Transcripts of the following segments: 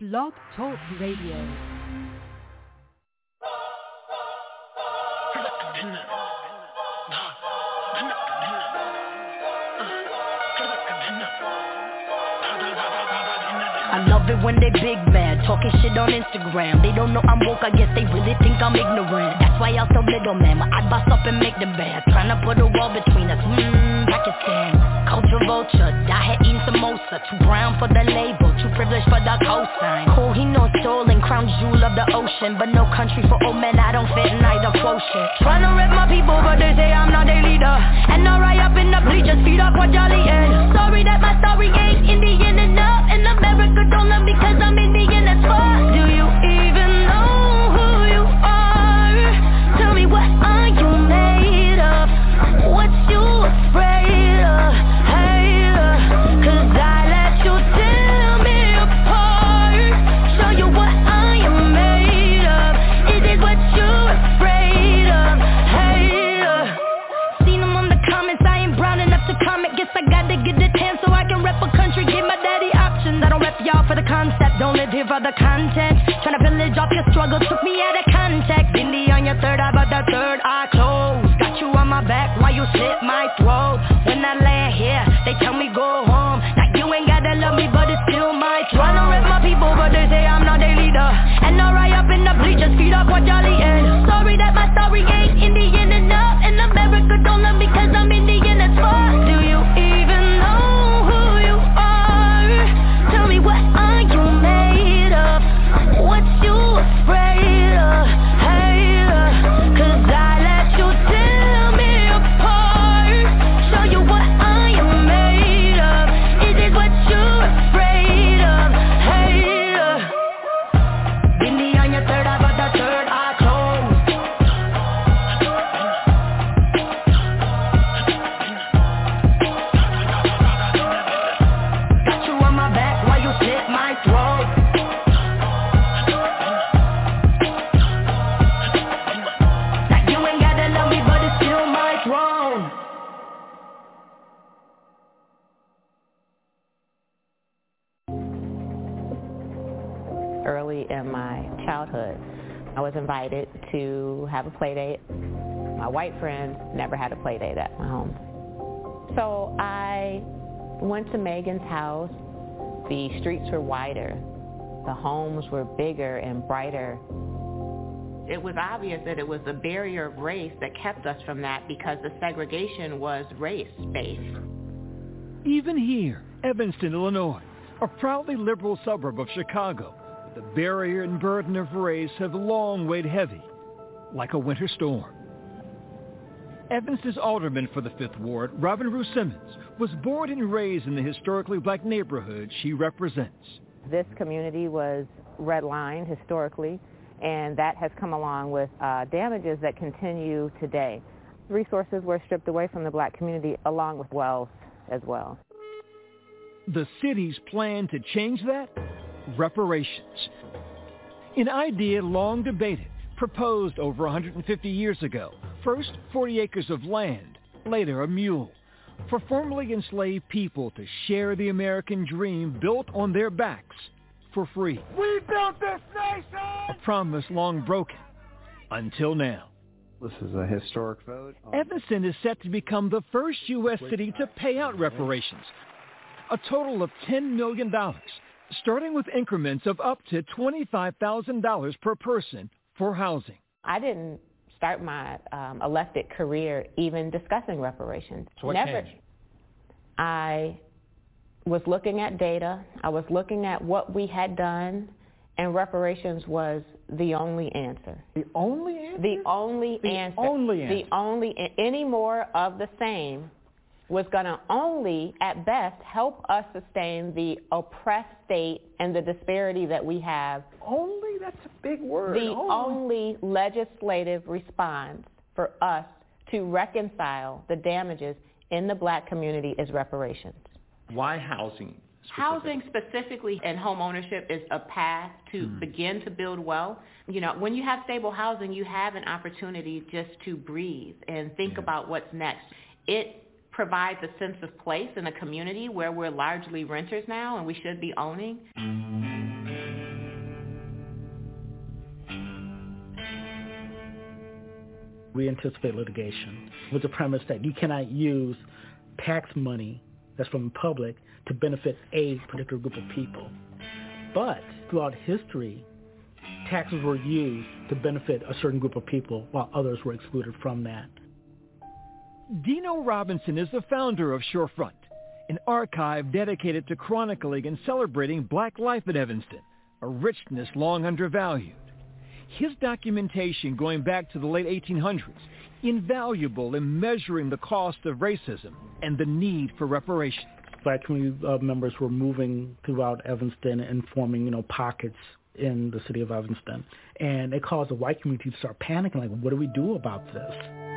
Blog Talk Radio. I love it when they big mad, talking shit on Instagram. They don't know I'm woke, I guess they really think I'm ignorant. That's why y'all so middleman, but I boss up and make them bad. Tryna put a wall between us, Pakistan. Culture vulture, die here eating samosa. Too brown for the label, too privileged for the cosign. Cool, he know stolen, crown jewel of the ocean. But no country for old men, I don't fit in either quotient. Tryna rep my people, but they say I'm not their leader. And I ride up in the bleachers, feed up what y'all eating. Sorry that my story ain't Indian enough. And America don't love me cause I'm Indian as fuck. Do you even know who you are? Tell me what are you made of? What you afraid of? Y'all for the concept, don't live here for the content. Tryna pillage off your struggle, took me out of context. Bindi on your third eye, but the third eye closed. Got you on my back while you slit my throat. When I land here, they tell me go home. Now you ain't gotta love me, but it's still my throne. Tryna rep my people, but they say I'm not their leader. And I ride up in the bleachers, feed up what y'all eating. Sorry that my story ain't Indian enough. And America don't love me cause I'm Indian as fuck. Do you even know who you are? Tell me what are you made of? What you afraid of? Hey, cause I let you tear me apart. Show you what I am made of. Is it what you're afraid of? Hey, Bindi on your third eye, but the third eye closed. Got you on my back while you slit my throat. Now you ain't gotta love me, but it's still my throne. Early in my childhood, I was invited to have a play date. My white friends never had a play date at my home. So I went to Megan's house. The streets were wider. The homes were bigger and brighter. It was obvious that it was the barrier of race that kept us from that because the segregation was race-based. Even here, Evanston, Illinois, a proudly liberal suburb of Chicago, the barrier and burden of race have long weighed heavy, like a winter storm. Evanston's alderman for the 5th Ward, Robin Rue Simmons, was born and raised in the historically black neighborhood she represents. This community was redlined historically, and that has come along with damages that continue today. Resources were stripped away from the black community along with wealth as well. The city's plan to change that? Reparations. An idea long debated, proposed over 150 years ago. First, 40 acres of land, later a mule, for formerly enslaved people to share the American dream built on their backs for free. We built this nation! A promise long broken, until now. This is a historic vote. Evanston is set to become the first U.S. city to pay out reparations, a total of $10 million, starting with increments of up to $25,000 per person for housing. I didn't start my elected career even discussing reparations. So what Never. changed? I was looking at data. I was looking at what we had done, and reparations was the only answer. The only answer? The only answer. Only answer. The only. Any more of the same was going to only, at best, help us sustain the oppressed state and the disparity that we have. Only? That's a big word. The only legislative response for us to reconcile the damages in the black community is reparations. Why housing? Housing specifically and home ownership is a path to begin to build wealth. You know, when you have stable housing, you have an opportunity just to breathe and think about what's next. It provides a sense of place in a community where we're largely renters now and we should be owning. We anticipate litigation with the premise that you cannot use tax money that's from the public to benefit a particular group of people. But throughout history, taxes were used to benefit a certain group of people while others were excluded from that. Dino Robinson is the founder of Shorefront, an archive dedicated to chronicling and celebrating black life in Evanston, a richness long undervalued. His documentation going back to the late 1800s, invaluable in measuring the cost of racism and the need for reparations. Black community members were moving throughout Evanston and forming, pockets in the city of Evanston. And it caused the white community to start panicking, like, what do we do about this?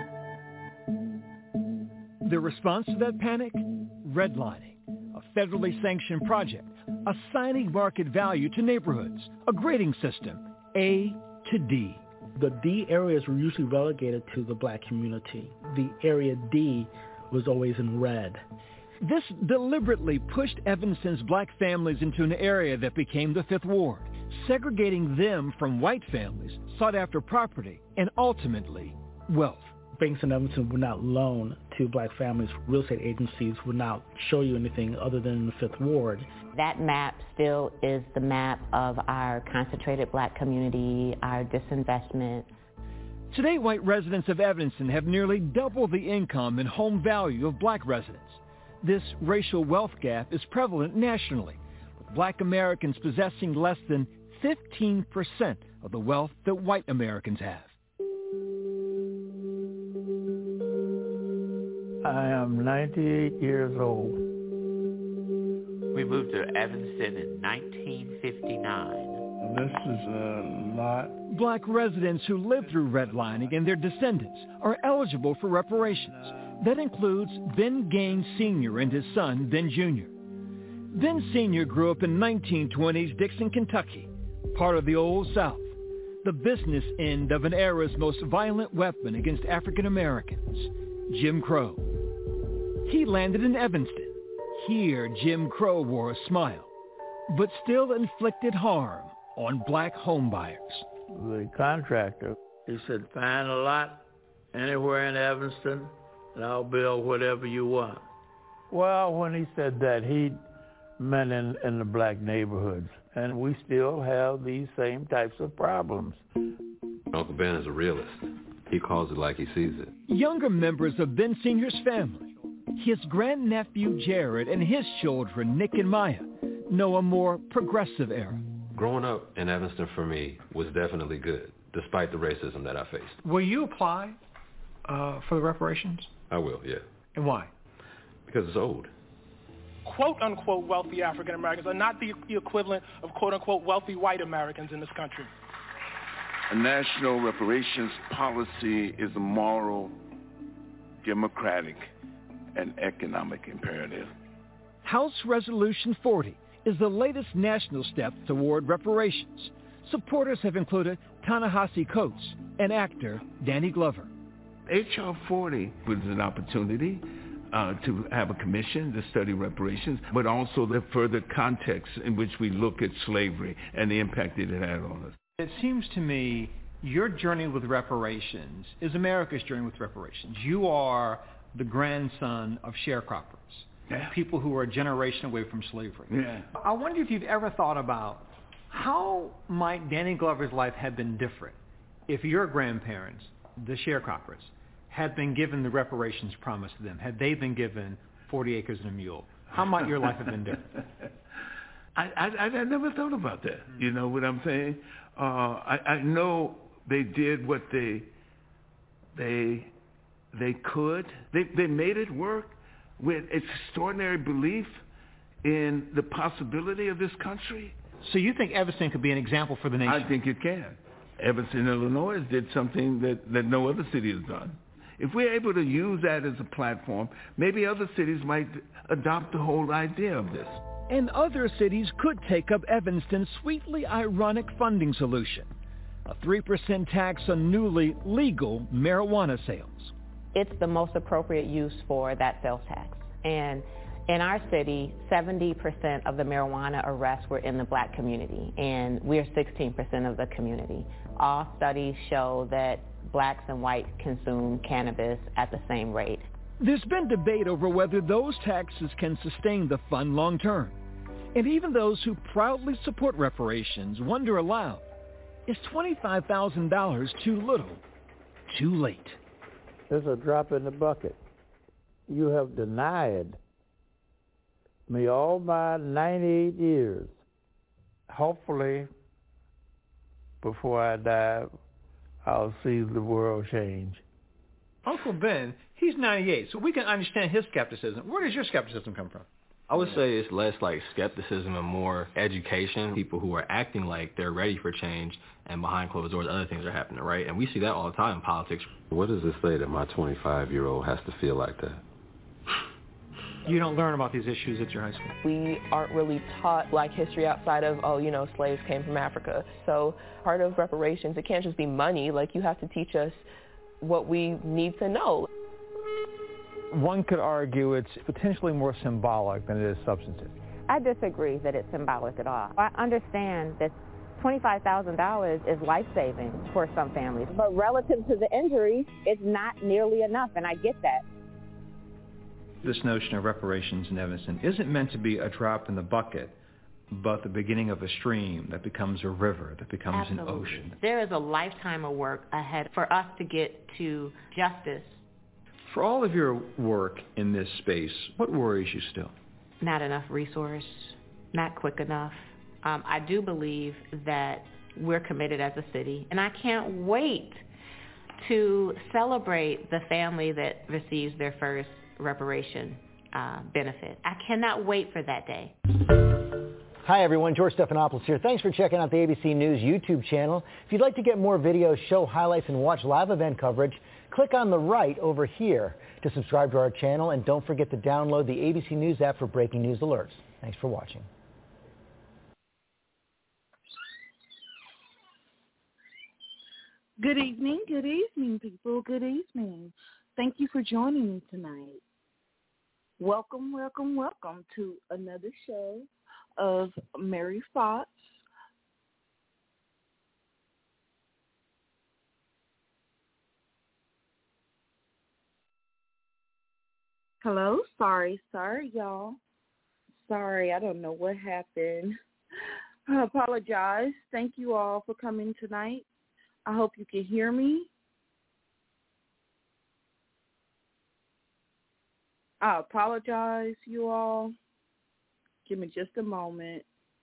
The response to that panic? Redlining, a federally sanctioned project, assigning market value to neighborhoods, a grading system, A to D. The D areas were usually relegated to the black community. The area D was always in red. This deliberately pushed Evanston's black families into an area that became the Fifth Ward, segregating them from white families, sought after property, and ultimately, wealth. Banks in Evanston would not loan to black families. Real estate agencies would not show you anything other than the Fifth Ward. That map still is the map of our concentrated black community, our disinvestment. Today, white residents of Evanston have nearly double the income and home value of black residents. This racial wealth gap is prevalent nationally, with black Americans possessing less than 15% of the wealth that white Americans have. I am 98 years old. We moved to Evanston in 1959. This is a lot. Black residents who lived through redlining and their descendants are eligible for reparations. That includes Ben Gaines Sr. and his son, Ben Jr. Ben Sr. grew up in 1920s Dixon, Kentucky, part of the Old South, the business end of an era's most violent weapon against African Americans, Jim Crow. He landed in Evanston. Here, Jim Crow wore a smile, but still inflicted harm on black homebuyers. The contractor, he said, find a lot anywhere in Evanston, and I'll build whatever you want. Well, when he said that, he meant in the black neighborhoods, and we still have these same types of problems. Uncle Ben is a realist. He calls it like he sees it. Younger members of Ben Sr.'s family, his grandnephew Jared and his children, Nick and Maya, know a more progressive era. Growing up in Evanston for me was definitely good, despite the racism that I faced. Will you apply for the reparations? I will, yeah. And why? Because it's old. Quote-unquote wealthy African Americans are not the equivalent of quote-unquote wealthy white Americans in this country. A national reparations policy is a moral, democratic, and economic imperative. House Resolution 40 is the latest national step toward reparations. Supporters have included Ta-Nehisi Coates and actor Danny Glover. H.R. 40 was an opportunity to have a commission to study reparations, but also the further context in which we look at slavery and the impact that it had on us. It seems to me your journey with reparations is America's journey with reparations. You are the grandson of sharecroppers, people who are a generation away from slavery. Yeah. I wonder if you've ever thought about how might Danny Glover's life have been different if your grandparents, the sharecroppers, had been given the reparations promised to them, had they been given 40 acres and a mule. How might your life have been different? I never thought about that. You know what I'm saying? I know they did what they could. They made it work with extraordinary belief in the possibility of this country. So you think Evanston could be an example for the nation? I think it can. Evanston, Illinois did something that no other city has done. If we're able to use that as a platform, maybe other cities might adopt the whole idea of this. And other cities could take up Evanston's sweetly ironic funding solution, a 3% tax on newly legal marijuana sales. It's the most appropriate use for that sales tax. And In our city, 70% of the marijuana arrests were in the black community, and we're 16% of the community. All studies show that blacks and whites consume cannabis at the same rate. There's been debate over whether those taxes can sustain the fund long term. And even those who proudly support reparations wonder aloud, is $25,000 too little, too late? It's a drop in the bucket. You have denied me all my 98 years. Hopefully, before I die, I'll see the world change. Uncle Ben, he's 98, so we can understand his skepticism. Where does your skepticism come from? I would say it's less like skepticism and more education. People who are acting like they're ready for change, and behind closed doors, other things are happening, right? And we see that all the time in politics. What does it say that my 25-year-old has to feel like that? You don't learn about these issues at your high school. We aren't really taught black history outside of, slaves came from Africa. So part of reparations, it can't just be money. Like, you have to teach us what we need to know. One could argue it's potentially more symbolic than it is substantive. I disagree that it's symbolic at all. I understand that $25,000 is life-saving for some families, but relative to the injury, it's not nearly enough, and I get that. This notion of reparations in Evanston isn't meant to be a drop in the bucket, but the beginning of a stream that becomes a river, that becomes an ocean. There is a lifetime of work ahead for us to get to justice. For all of your work in this space, what worries you still? Not enough resource, not quick enough. I do believe that we're committed as a city, and I can't wait to celebrate the family that receives their first reparation benefit. I cannot wait for that day. Hi everyone, George Stephanopoulos here. Thanks for checking out the ABC News YouTube channel. If you'd like to get more videos, show highlights, and watch live event coverage, click on the right over here to subscribe to our channel, and don't forget to download the ABC News app for breaking news alerts. Thanks for watching. Good evening, people. Good evening. Thank you for joining me tonight. Welcome, welcome, welcome to another show of Mary Fox. Hello? Sorry, y'all. Sorry, I don't know what happened. I apologize. Thank you all for coming tonight. I hope you can hear me. I apologize, you all. Give me just a moment.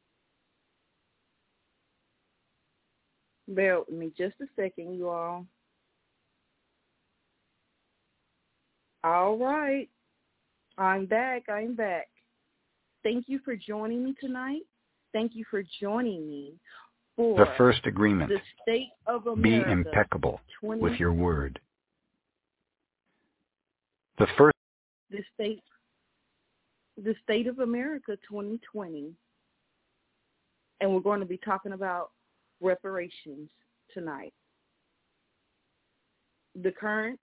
Bear with me just a second, you all. All right. I'm back. Thank you for joining me tonight. Thank you for joining me for the first agreement. The State of America. Be impeccable with your word. The State of America 2020. And we're going to be talking about reparations tonight. The current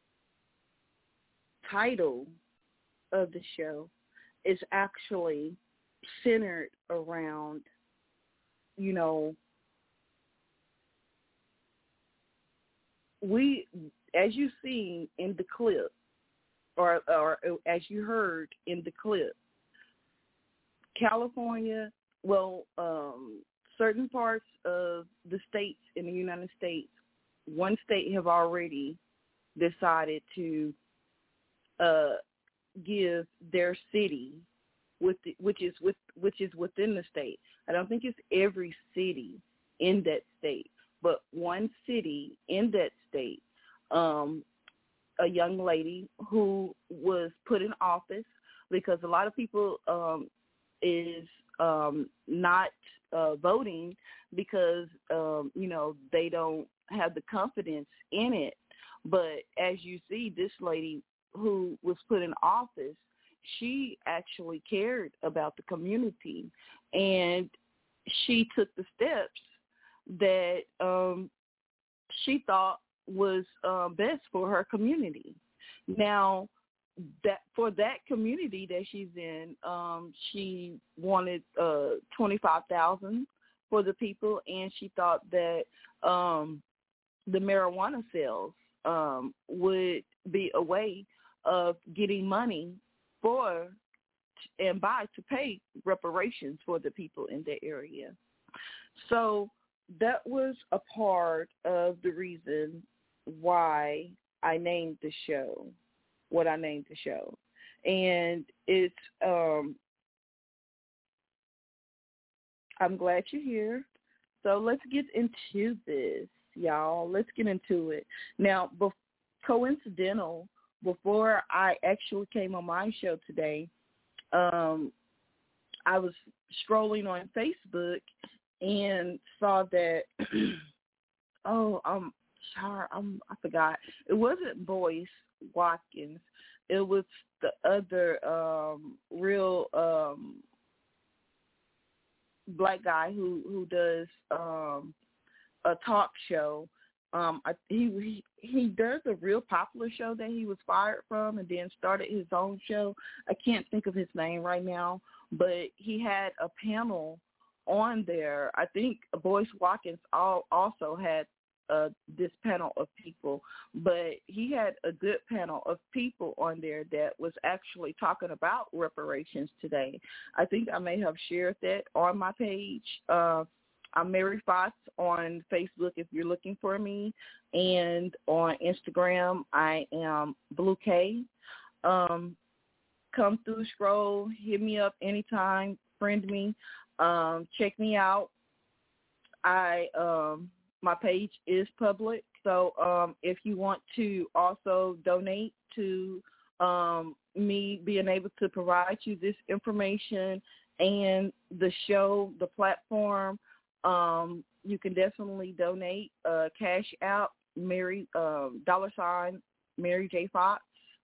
title of the show is actually centered around, as you see in the clip, or as you heard in the clip, California, certain parts of the states in the United States, one state have already decided to give their city, which is within the state. I don't think it's every city in that state, but one city in that state, a young lady who was put in office because a lot of people is not voting because, they don't have the confidence in it. But as you see, this lady who was put in office, she actually cared about the community, and she took the steps that she thought was best for her community. Now, that for that community that she's in, she wanted $25,000 for the people, and she thought that the marijuana sales would be a way of getting money to pay reparations for the people in that area. So that was a part of the reason why I named the show what I named the show. And it's I'm glad you're here. So let's get into this, y'all. Let's get into it. Now, coincidental, before I actually came on my show today, I was scrolling on Facebook and saw that, I forgot. It wasn't Boyce Watkins. It was the other real black guy who does a talk show. He does a real popular show that he was fired from and then started his own show. I can't think of his name right now, but he had a panel on there. I think Boyce Watkins also had this panel of people, but he had a good panel of people on there that was actually talking about reparations today. I think I may have shared that on my page. I'm Mary Fox on Facebook if you're looking for me, and on Instagram I am Blue K. Come through, scroll, hit me up anytime, friend me, check me out. My page is public, so if you want to also donate to me being able to provide you this information and the show, the platform, you can definitely donate. Cash out Mary $ Mary J. Fox.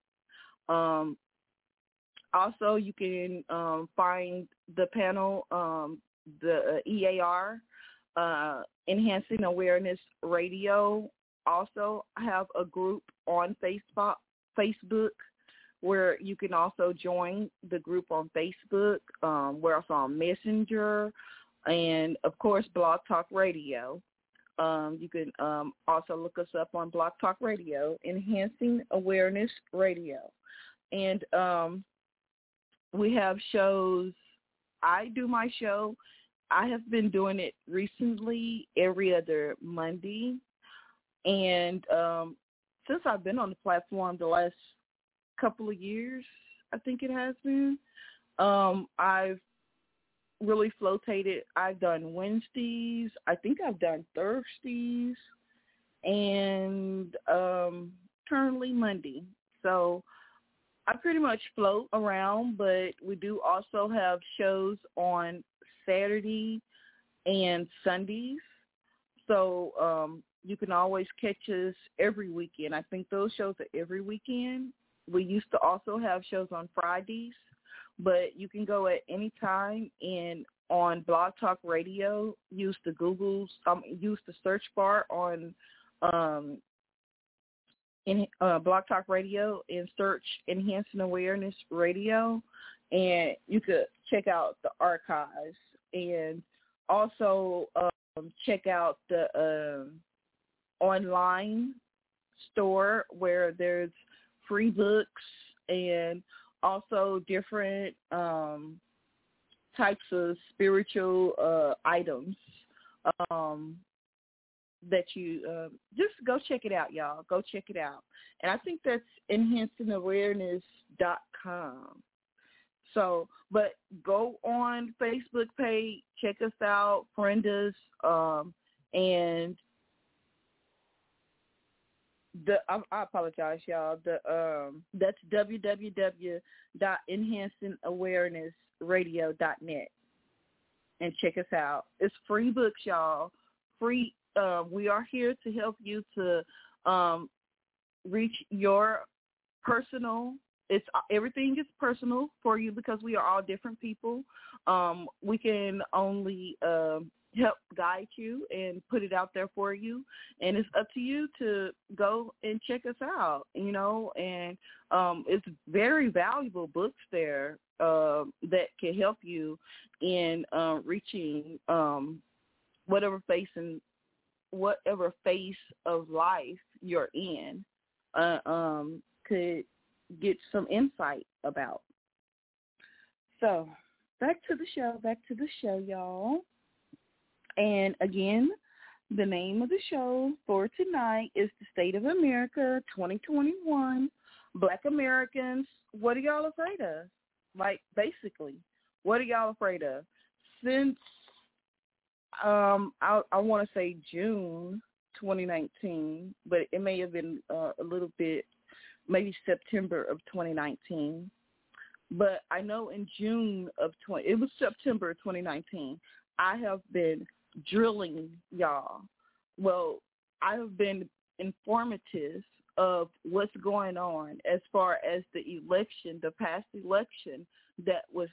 Also, you can find the panel, the EAR. Enhancing Awareness Radio. Also have a group on Facebook where you can also join the group on Facebook. We're also on Messenger and, of course, Blog Talk Radio. You can also look us up on Blog Talk Radio, Enhancing Awareness Radio. And we have shows. I do my show. I have been doing it recently every other Monday. And since I've been on the platform the last couple of years, I think it has been, I've really flotated. I've done Wednesdays. I think I've done Thursdays. And currently Monday. So I pretty much float around, but we do also have shows on Saturday and Sundays. So you can always catch us every weekend. I think those shows are every weekend. We used to also have shows on Fridays, but you can go at any time and on Blog Talk Radio, use the search bar on Blog Talk Radio and search Enhancing Awareness Radio, and you could check out the archives and also check out the online store where there's free books and also different types of spiritual items that you just go check it out, y'all. Go check it out. And I think that's enhancingawareness.com. So, but go on Facebook page, check us out, friend us, and I apologize, y'all. That's www.enhancingawarenessradio.net, and check us out. It's free books, y'all. Free. We are here to help you to reach your personal. Everything is personal for you because we are all different people. We can only help guide you and put it out there for you. And it's up to you to go and check us out, you know, and it's very valuable books there that can help you in reaching whatever phase of life you're in, could get some insight about. So back to the show, y'all. And again, the name of the show for tonight is The State of America 2021. Black Americans, what are y'all afraid of? Like, basically, what are y'all afraid of? Since, I want to say June 2019, but it may have been a little bit, maybe September of 2019. But I know in it was September 2019, I have been drilling y'all. Well, I have been informative of what's going on as far as the election, the past election that was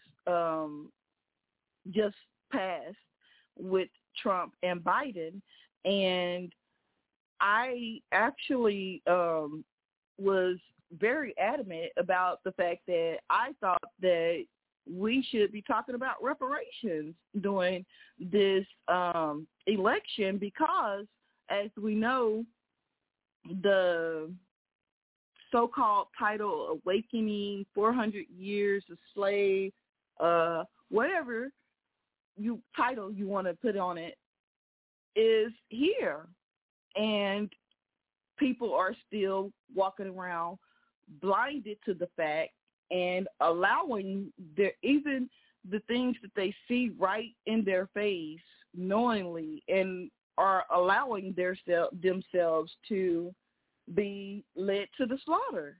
just passed with Trump and Biden. And I actually was very adamant about the fact that I thought that we should be talking about reparations during this election because, as we know, the so-called title Awakening, 400 Years a Slave, whatever title you want to put on it, is here. And people are still walking around blinded to the fact and allowing even the things that they see right in their face knowingly, and are allowing themselves to be led to the slaughter.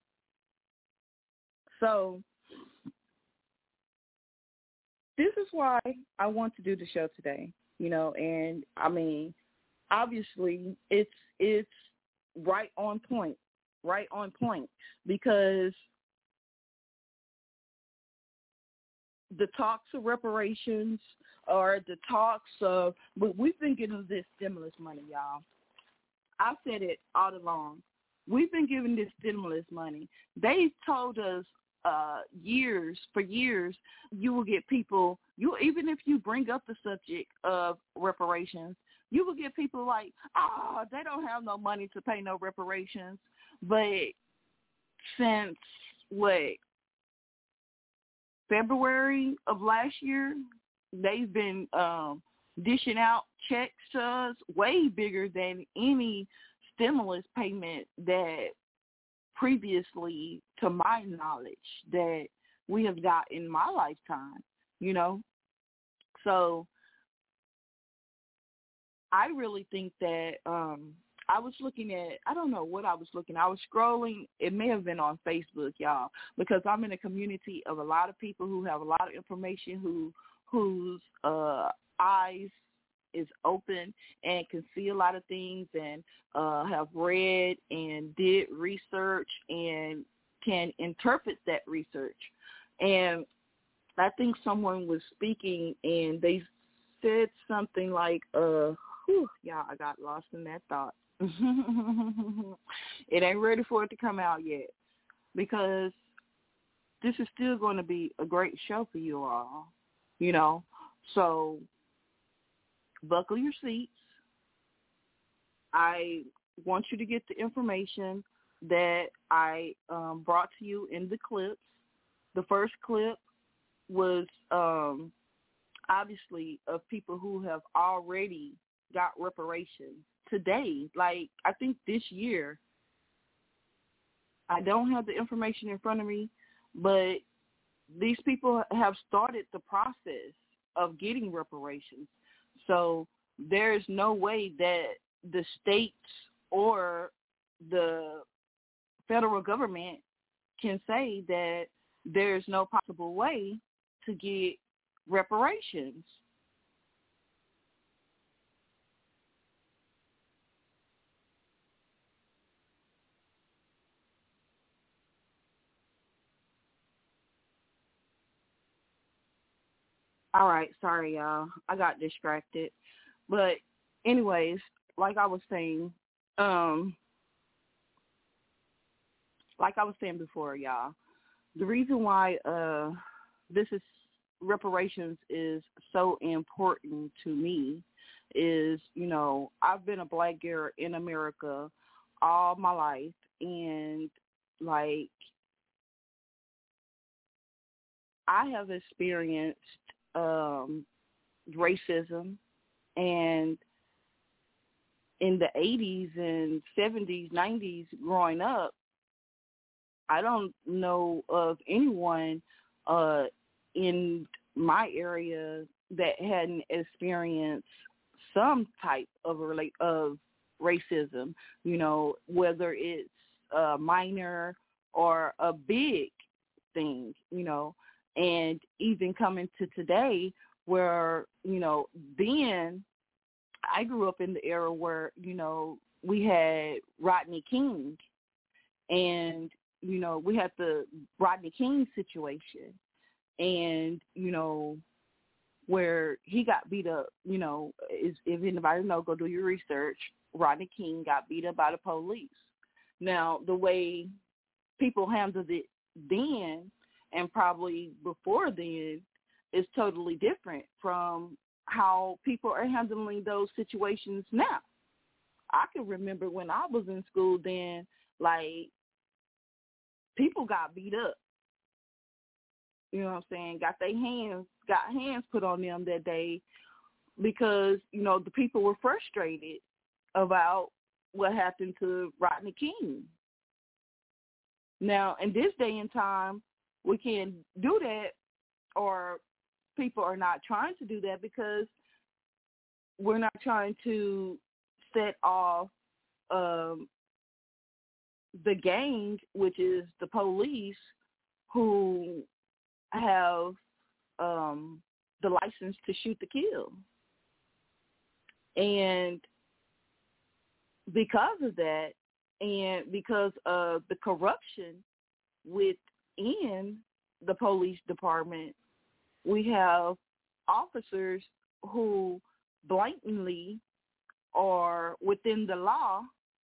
So this is why I want to do the show today, you know, and I mean, obviously it's right on point, because the talks of reparations or the talks of, but we've been getting this stimulus money, y'all. I said it all along. We've been giving this stimulus money. They told us for years, you will get people, even if you bring up the subject of reparations, you will get people like, they don't have no money to pay no reparations. But since, February of last year, they've been dishing out checks to us way bigger than any stimulus payment that previously, to my knowledge, that we have got in my lifetime, you know. So I really think that I was looking at, I don't know what I was looking at. I was scrolling. It may have been on Facebook, y'all, because I'm in a community of a lot of people who have a lot of information, whose eyes is open and can see a lot of things, and have read and did research and can interpret that research. And I think someone was speaking and they said something like, y'all, I got lost in that thought. It ain't ready for it to come out yet, because this is still going to be a great show for you all, you know. So buckle your seats. I want you to get the information that I brought to you in the clips. The first clip was obviously of people who have already got reparations today. Like, I think this year, I don't have the information in front of me, but these people have started the process of getting reparations. So there's no way that the states or the federal government can say that there's no possible way to get reparations. All right, sorry, y'all. I got distracted. But anyways, like I was saying before, y'all, the reason why reparations is so important to me is, I've been a Black girl in America all my life, and like I have experienced racism, and in the 80s and 70s, 90s growing up, I don't know of anyone in my area that hadn't experienced some type of racism, whether it's minor or a big thing, and even coming to today where, then I grew up in the era where, we had Rodney King, and, we had the Rodney King situation, and, where he got beat up, if anybody know, go do your research. Rodney King got beat up by the police. Now, the way people handled it then and probably before then is totally different from how people are handling those situations now. I can remember when I was in school then, like, people got beat up. You know what I'm saying? Got hands put on them that day because, the people were frustrated about what happened to Rodney King. Now, in this day and time, we can't do that, or people are not trying to do that because we're not trying to set off the gang, which is the police, who have the license to shoot to kill. And because of that, and because of the corruption within the police department, we have officers who blatantly or within the law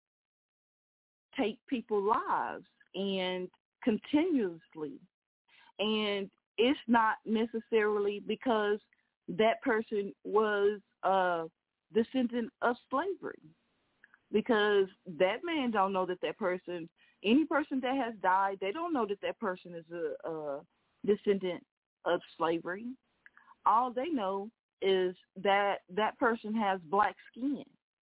take people's lives and continuously. And it's not necessarily because that person was a descendant of slavery, because that man don't know that person, any person that has died, they don't know that person is a descendant of slavery. All they know is that person has black skin.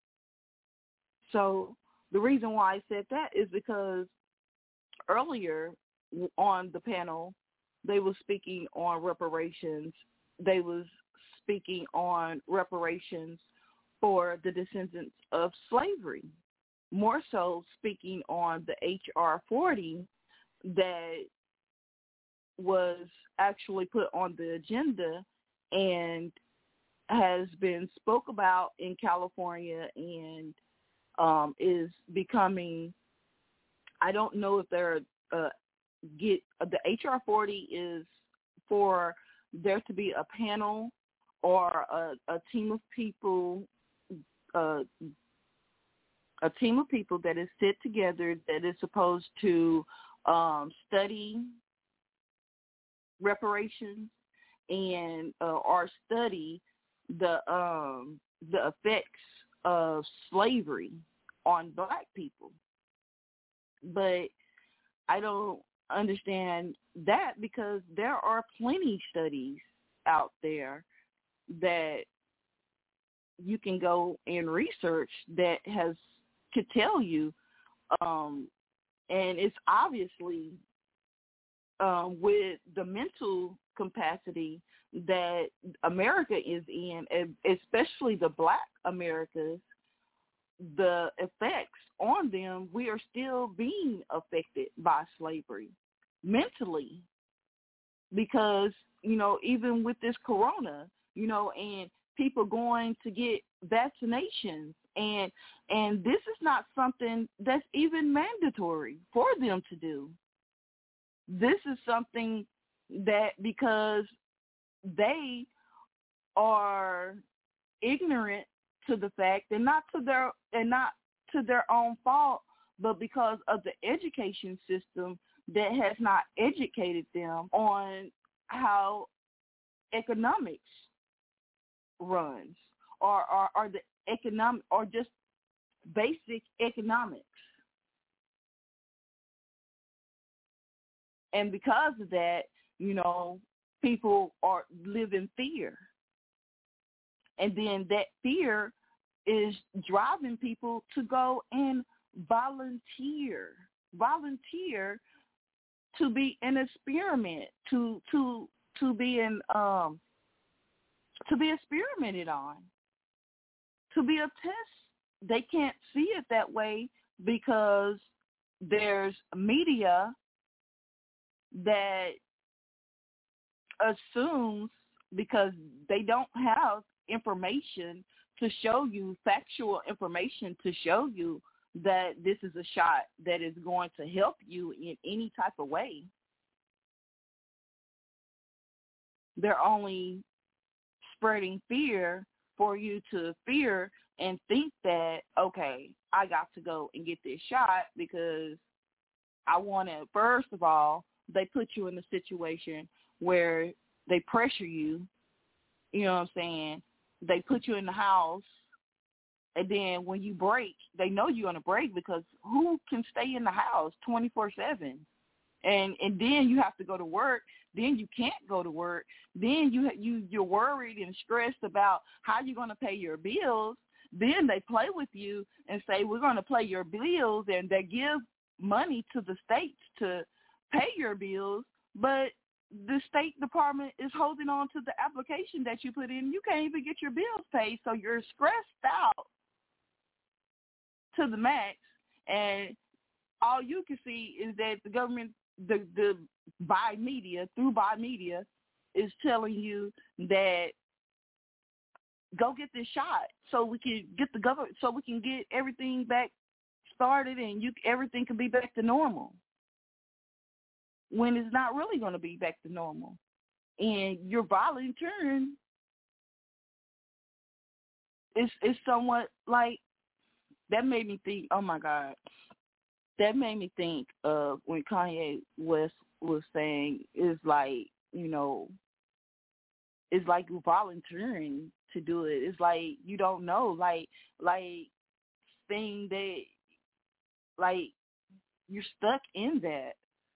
So the reason why I said that is because earlier on the panel, they were speaking on reparations. They was speaking on reparations for the descendants of slavery, more so speaking on the H.R. 40 that was actually put on the agenda and has been spoke about in California and is becoming, I don't know if they're the H.R. 40 is for there to be a panel or a team of people, a team of people that is sit together that is supposed to study reparations and or study the effects of slavery on black people. But I don't understand that because there are plenty studies out there that you can go and research that could tell you, and it's obviously with the mental capacity that America is in, especially the black Americas, the effects on them, we are still being affected by slavery mentally because, even with this corona, and people going to get vaccinations, and this is not something that's even mandatory for them to do. This is something that because they are ignorant to the fact, and not to their own fault, but because of the education system that has not educated them on how economics runs, or the economic, or just basic economics. And because of that, people live in fear. And then that fear is driving people to go and volunteer to be an experiment, to be experimented on, to be a test. They can't see it that way because there's media that assumes, because they don't have information to show you, factual information to show you that this is a shot that is going to help you in any type of way. They're only spreading fear for you to fear and think that, okay, I got to go and get this shot because I want to. First of all, they put you in a situation where they pressure you, you know what I'm saying? They put you in the house, and then when you break, they know you're going to break, because who can stay in the house 24/7? And then you have to go to work. Then you can't go to work. Then you're worried and stressed about how you're going to pay your bills. Then they play with you and say, we're going to pay your bills, and they give money to the states to pay your bills, but the State Department is holding on to the application that you put in. You can't even get your bills paid, so you're stressed out to the max, and all you can see is that the government, through by media, is telling you that go get this shot so we can get the government, so we can get everything back started, and everything can be back to normal, when it's not really going to be back to normal. And you're volunteering. It's somewhat like, that made me think, oh my God, that made me think of when Kanye West was saying, it's like, it's like you're volunteering to do it. It's like you don't know, like saying that, like you're stuck in that.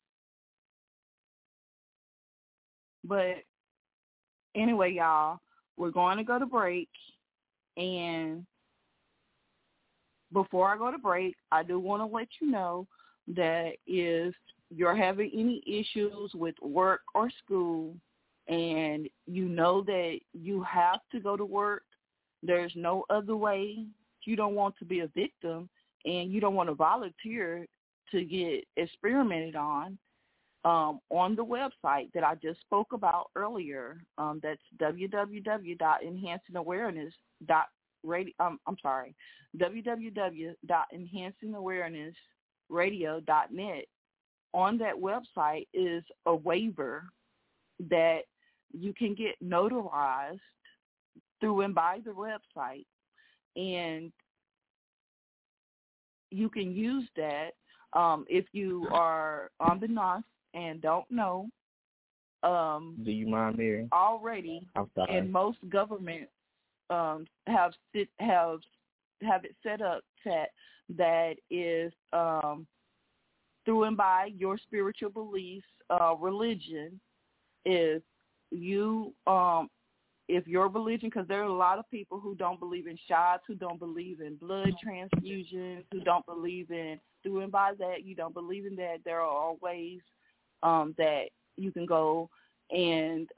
But anyway, y'all, we're going to go to break. And before I go to break, I do want to let you know that if you're having any issues with work or school, and you know that you have to go to work, there's no other way, you don't want to be a victim, and you don't want to volunteer to get experimented on the website that I just spoke about earlier, that's www.enhancingawarenessradio.net. On that website is a waiver that you can get notarized through and by the website, and you can use that if you are on the NOS and don't know. Do you mind, Mary? Already, and most governments have it set up that is through and by your spiritual beliefs, religion. If your religion, because there are a lot of people who don't believe in shots, who don't believe in blood transfusions, who don't believe in through and by that, you don't believe in that, there are ways that you can go and,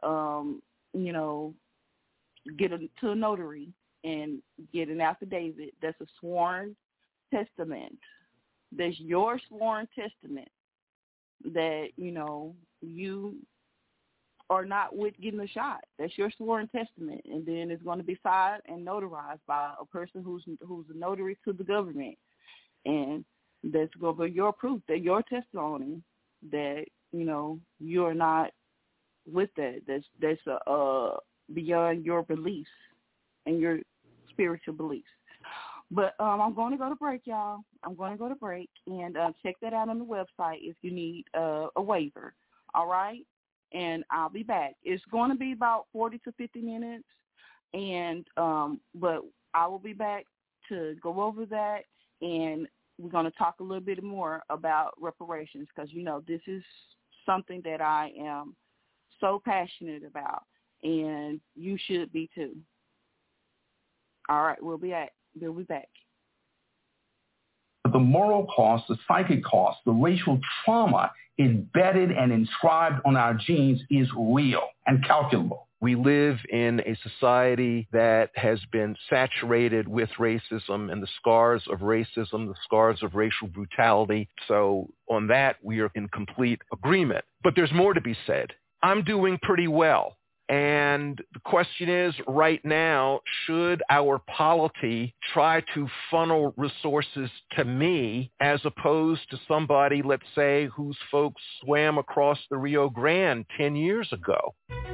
get to a notary and get an affidavit that's a sworn testament. That's your sworn testament that, you are not with getting a shot. That's your sworn testament. And then it's going to be signed and notarized by a person who's a notary to the government. And that's going to be your proof, that your testimony that, you're not with that. That's beyond your beliefs and your spiritual beliefs. But I'm going to go to break, y'all. I'm going to go to break, and check that out on the website if you need a waiver, all right? And I'll be back. It's going to be about 40 to 50 minutes, and but I will be back to go over that, and we're going to talk a little bit more about reparations because, you know, this is something that I am so passionate about, and you should be too. All right, we'll be back. The moral cost, the psychic cost, the racial trauma embedded and inscribed on our genes is real and calculable. We live in a society that has been saturated with racism and the scars of racism, the scars of racial brutality. So on that, we are in complete agreement. But there's more to be said. I'm doing pretty well. And the question is, right now, should our polity try to funnel resources to me as opposed to somebody, let's say, whose folks swam across the Rio Grande 10 years ago?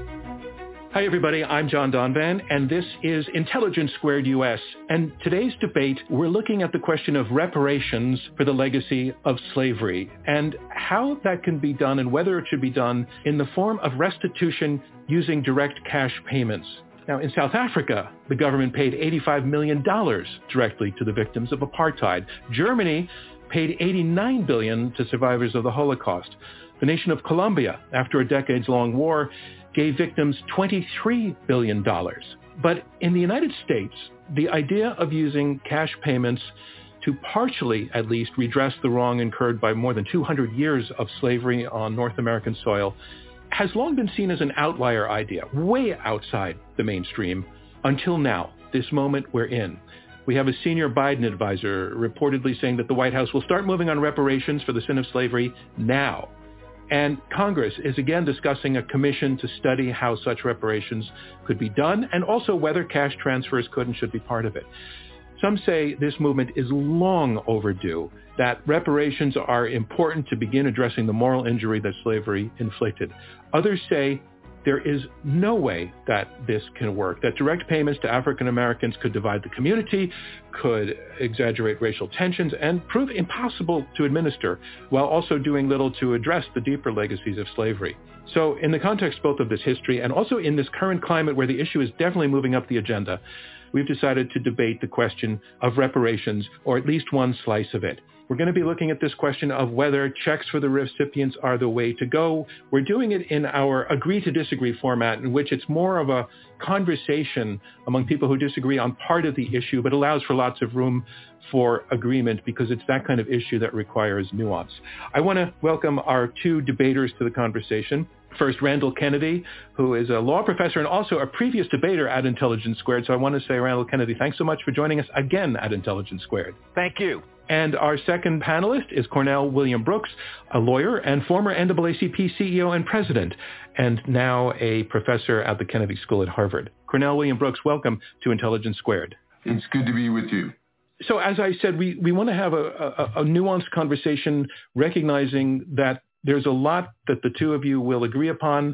Hi, everybody. I'm John Donvan, and this is Intelligence Squared US. And today's debate, we're looking at the question of reparations for the legacy of slavery and how that can be done and whether it should be done in the form of restitution using direct cash payments. Now, in South Africa, the government paid $85 million directly to the victims of apartheid. Germany paid $89 billion to survivors of the Holocaust. The nation of Colombia, after a decades-long war, gave victims $23 billion. But in the United States, the idea of using cash payments to partially, at least, redress the wrong incurred by more than 200 years of slavery on North American soil has long been seen as an outlier idea, way outside the mainstream, until now, this moment we're in. We have a senior Biden advisor reportedly saying that the White House will start moving on reparations for the sin of slavery now. And Congress is again discussing a commission to study how such reparations could be done and also whether cash transfers could and should be part of it. Some say this movement is long overdue, that reparations are important to begin addressing the moral injury that slavery inflicted. Others say there is no way that this can work, that direct payments to African Americans could divide the community, could exaggerate racial tensions, and prove impossible to administer, while also doing little to address the deeper legacies of slavery. So in the context both of this history and also in this current climate where the issue is definitely moving up the agenda, we've decided to debate the question of reparations, or at least one slice of it. We're going to be looking at this question of whether checks for the recipients are the way to go. We're doing it in our agree to disagree format, in which it's more of a conversation among people who disagree on part of the issue, but allows for lots of room for agreement because it's that kind of issue that requires nuance. I want to welcome our two debaters to the conversation. First, Randall Kennedy, who is a law professor and also a previous debater at Intelligence Squared. So I want to say, Randall Kennedy, thanks so much for joining us again at Intelligence Squared. Thank you. And our second panelist is Cornell William Brooks, a lawyer and former NAACP CEO and president, and now a professor at the Kennedy School at Harvard. Cornell William Brooks, welcome to Intelligence Squared. It's good to be with you. So as I said, we want to have a nuanced conversation, recognizing that there's a lot that the two of you will agree upon.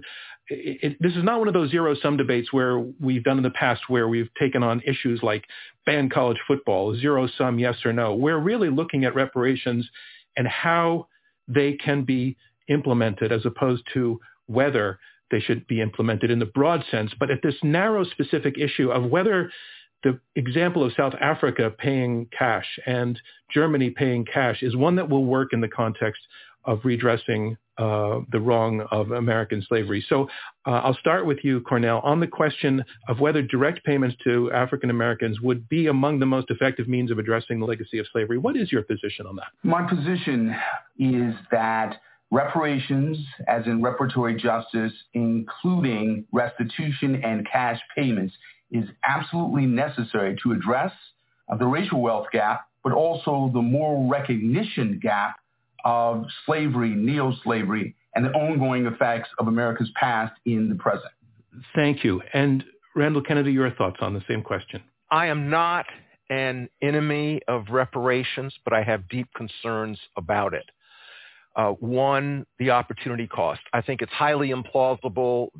This is not one of those zero-sum debates where we've done in the past where we've taken on issues like ban college football, zero-sum, yes or no. We're really looking at reparations and how they can be implemented as opposed to whether they should be implemented in the broad sense. But at this narrow specific issue of whether the example of South Africa paying cash and Germany paying cash is one that will work in the context of redressing the wrong of American slavery. So I'll start with you, Cornell, on the question of whether direct payments to African Americans would be among the most effective means of addressing the legacy of slavery. What is your position on that? My position is that reparations, as in reparatory justice, including restitution and cash payments, is absolutely necessary to address the racial wealth gap, but also the moral recognition gap of slavery, neo-slavery, and the ongoing effects of America's past in the present. Thank you. And Randall Kennedy, your thoughts on the same question? I am not an enemy of reparations, but I have deep concerns about it. One, the opportunity cost. I think it's highly implausible that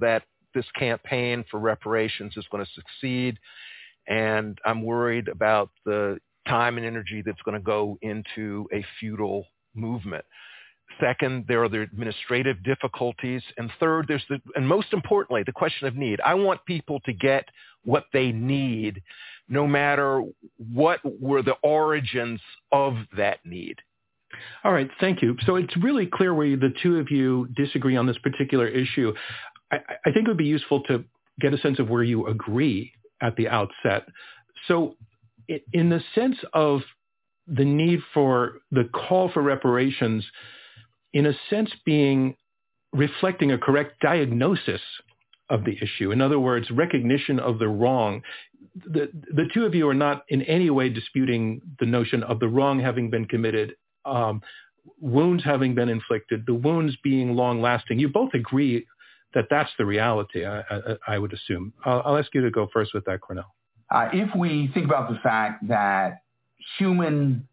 this campaign for reparations is going to succeed, and I'm worried about the time and energy that's going to go into a futile movement. Second, there are the administrative difficulties. And third, and most importantly, the question of need. I want people to get what they need, no matter what were the origins of that need. All right, thank you. So it's really clear where the two of you disagree on this particular issue. I think it would be useful to get a sense of where you agree at the outset. So in the sense of the need for the call for reparations, in a sense being reflecting a correct diagnosis of the issue. In other words, recognition of the wrong. The two of you are not in any way disputing the notion of the wrong having been committed, wounds having been inflicted, the wounds being long-lasting. You both agree that that's the reality, I would assume. I'll ask you to go first with that, Cornel. If we think about the fact that human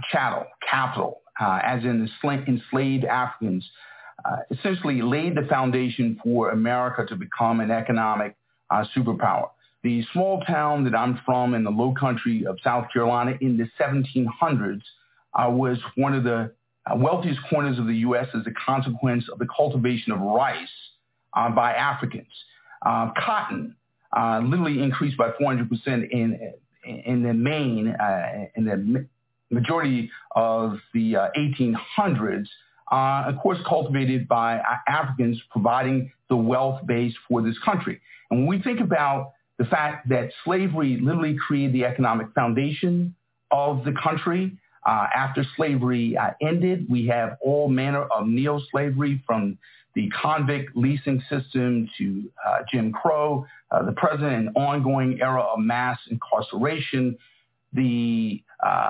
capital, as in enslaved Africans, essentially laid the foundation for America to become an economic superpower. The small town that I'm from in the low country of South Carolina in the 1700s was one of the wealthiest corners of the U.S. as a consequence of the cultivation of rice by Africans. Cotton literally increased by 400% in the Maine, in the majority of the 1800s, of course, cultivated by Africans, providing the wealth base for this country. And when we think about the fact that slavery literally created the economic foundation of the country, after slavery ended, we have all manner of neo-slavery, from the convict leasing system to Jim Crow, the present and ongoing era of mass incarceration, the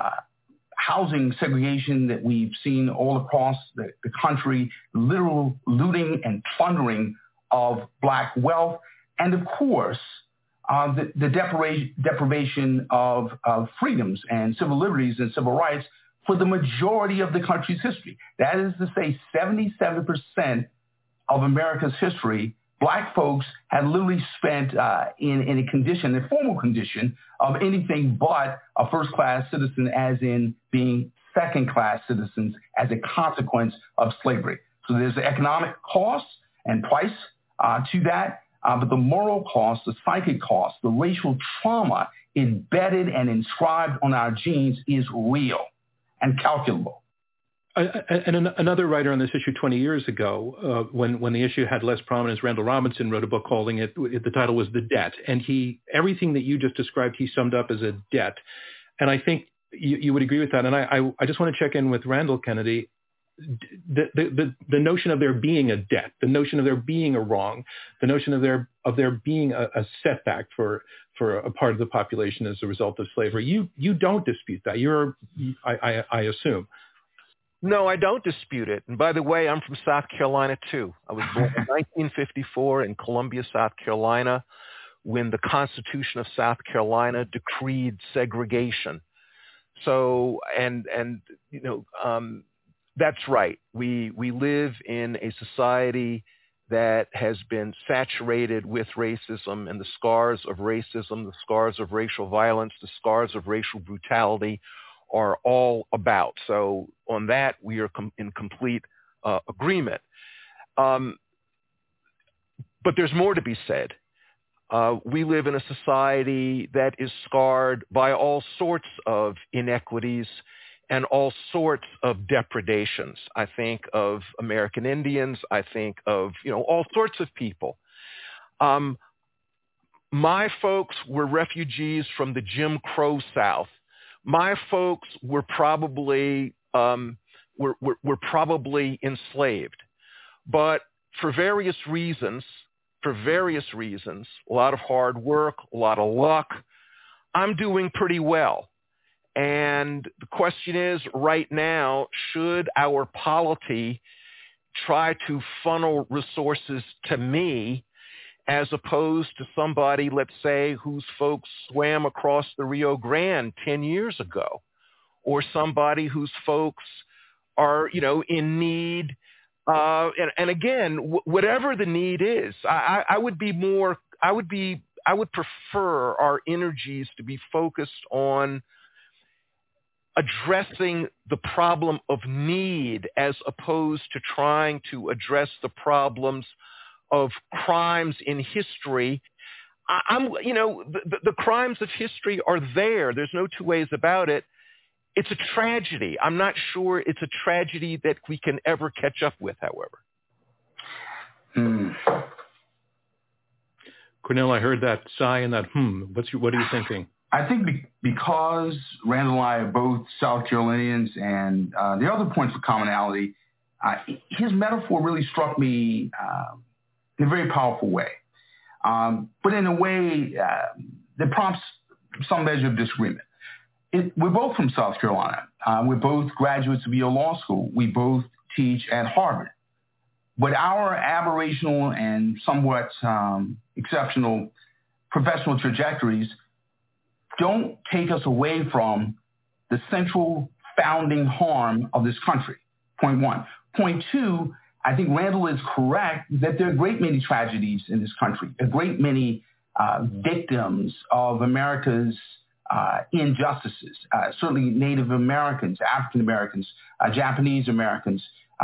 housing segregation that we've seen all across the country, literal looting and plundering of black wealth, and of course, the deprivation of freedoms and civil liberties and civil rights for the majority of the country's history. That is to say, 77% of America's history, black folks had literally spent in a condition, a formal condition of anything but a first-class citizen, as in being second-class citizens as a consequence of slavery. So there's the economic cost and price to that, but the moral cost, the psychic cost, the racial trauma embedded and inscribed on our genes is real and calculable. And another writer on this issue 20 years ago, when the issue had less prominence, Randall Robinson wrote a book calling it, the title was The Debt. And everything that you just described, he summed up as a debt. And I think you would agree with that. And I just want to check in with Randall Kennedy. The notion of there being a debt, the notion of there being a wrong, the notion of there being a setback for a part of the population as a result of slavery. You don't dispute that. I assume. No, I don't dispute it. And by the way, I'm from South Carolina, too. I was born in 1954 in Columbia, South Carolina, when the Constitution of South Carolina decreed segregation. So, that's right. We live in a society that has been saturated with racism, and the scars of racism, the scars of racial violence, the scars of racial brutality are all about. So on that, we are in complete agreement. But there's more to be said. We live in a society that is scarred by all sorts of inequities and all sorts of depredations. I think of American Indians. I think of, all sorts of people. My folks were refugees from the Jim Crow South. My folks were probably enslaved, but for various reasons, a lot of hard work, a lot of luck, I'm doing pretty well. And the question is, right now, should our polity try to funnel resources to me as opposed to somebody, let's say, whose folks swam across the Rio Grande 10 years ago, or somebody whose folks are, in need And again, whatever the need is, I would prefer our energies to be focused on addressing the problem of need as opposed to trying to address the problems of crimes in history. The crimes of history are there. There's no two ways about it. It's a tragedy. I'm not sure it's a tragedy that we can ever catch up with, however. Cornel, I heard that sigh and that What are you thinking? I think because Randall and I are both South Carolinians and the other points of commonality, his metaphor really struck me in a very powerful way. But in a way that prompts some measure of disagreement. We're both from South Carolina. We're both graduates of Yale Law School. We both teach at Harvard. But our aberrational and somewhat exceptional professional trajectories don't take us away from the central founding harm of this country, point one. Point two, I think Randall is correct that there are a great many tragedies in this country, a great many victims of America's injustices, certainly Native Americans, African Americans, Japanese Americans,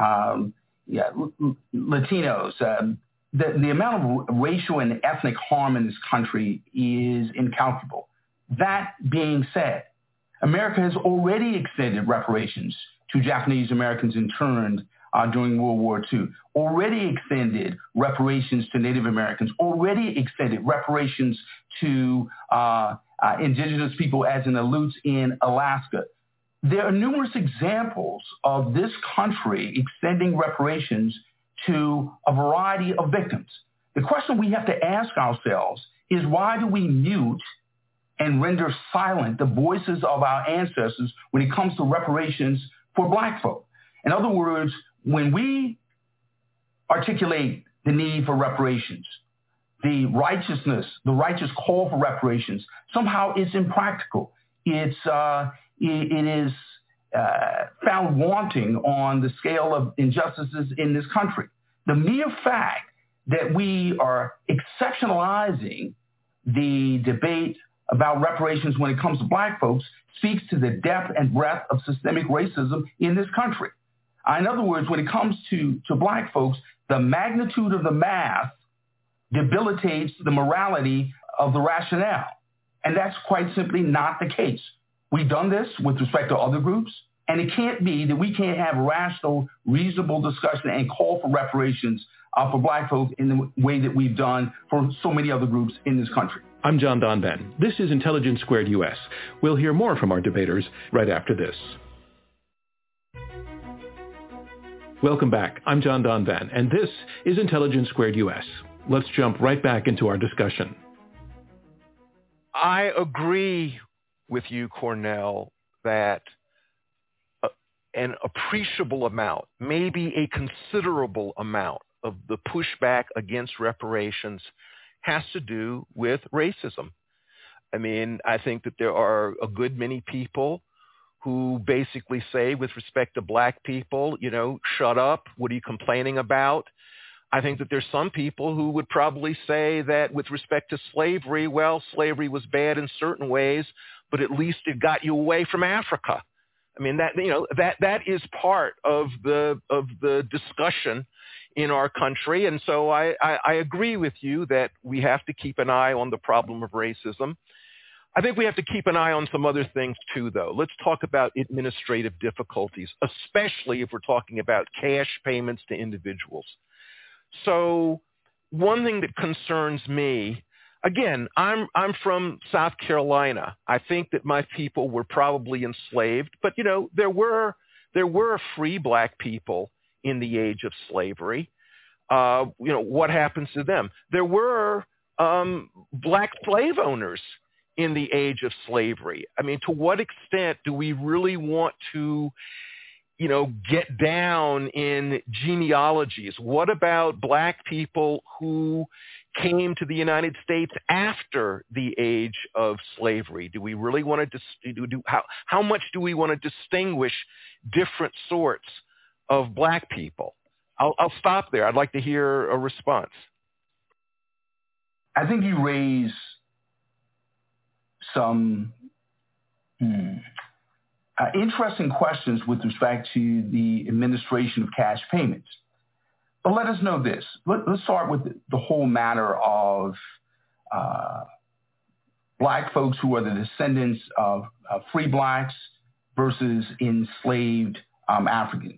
Latinos. The amount of racial and ethnic harm in this country is incalculable. That being said, America has already extended reparations to Japanese Americans interned during World War II, already extended reparations to Native Americans, already extended reparations to indigenous people as in Aleuts in Alaska. There are numerous examples of this country extending reparations to a variety of victims. The question we have to ask ourselves is, why do we mute and render silent the voices of our ancestors when it comes to reparations for Black folk? In other words, when we articulate the need for reparations, the righteous call for reparations, somehow it's impractical. It is found wanting on the scale of injustices in this country. The mere fact that we are exceptionalizing the debate about reparations when it comes to Black folks speaks to the depth and breadth of systemic racism in this country. In other words, when it comes to Black folks, the magnitude of the math debilitates the morality of the rationale. And that's quite simply not the case. We've done this with respect to other groups, and it can't be that we can't have rational, reasonable discussion and call for reparations for Black folk in the way that we've done for so many other groups in this country. I'm John Donvan. This is Intelligence Squared US. We'll hear more from our debaters right after this. Welcome back. I'm John Donvan, and this is Intelligence Squared US. Let's jump right back into our discussion. I agree with you, Cornel, that an appreciable amount, maybe a considerable amount of the pushback against reparations has to do with racism. I mean, I think that there are a good many people who basically say, with respect to Black people, shut up, what are you complaining about? I think that there's some people who would probably say that with respect to slavery, well, slavery was bad in certain ways, but at least it got you away from Africa. I mean, that is part of the discussion in our country. And so I agree with you that we have to keep an eye on the problem of racism. I think we have to keep an eye on some other things too, though. Let's talk about administrative difficulties, especially if we're talking about cash payments to individuals. So one thing that concerns me, again, I'm from South Carolina. I think that my people were probably enslaved, but there were free Black people in the age of slavery. What happens to them? There were Black slave owners in the age of slavery. I mean, to what extent do we really want to get down in genealogies? What about Black people who came to the United States after the age of slavery? Do we really want to how much do we want to distinguish different sorts of Black people? I'll stop there. I'd like to hear a response. I think you raise some interesting questions with respect to the administration of cash payments. But let us know this. Let's start with the whole matter of black folks who are the descendants of free blacks versus enslaved Africans.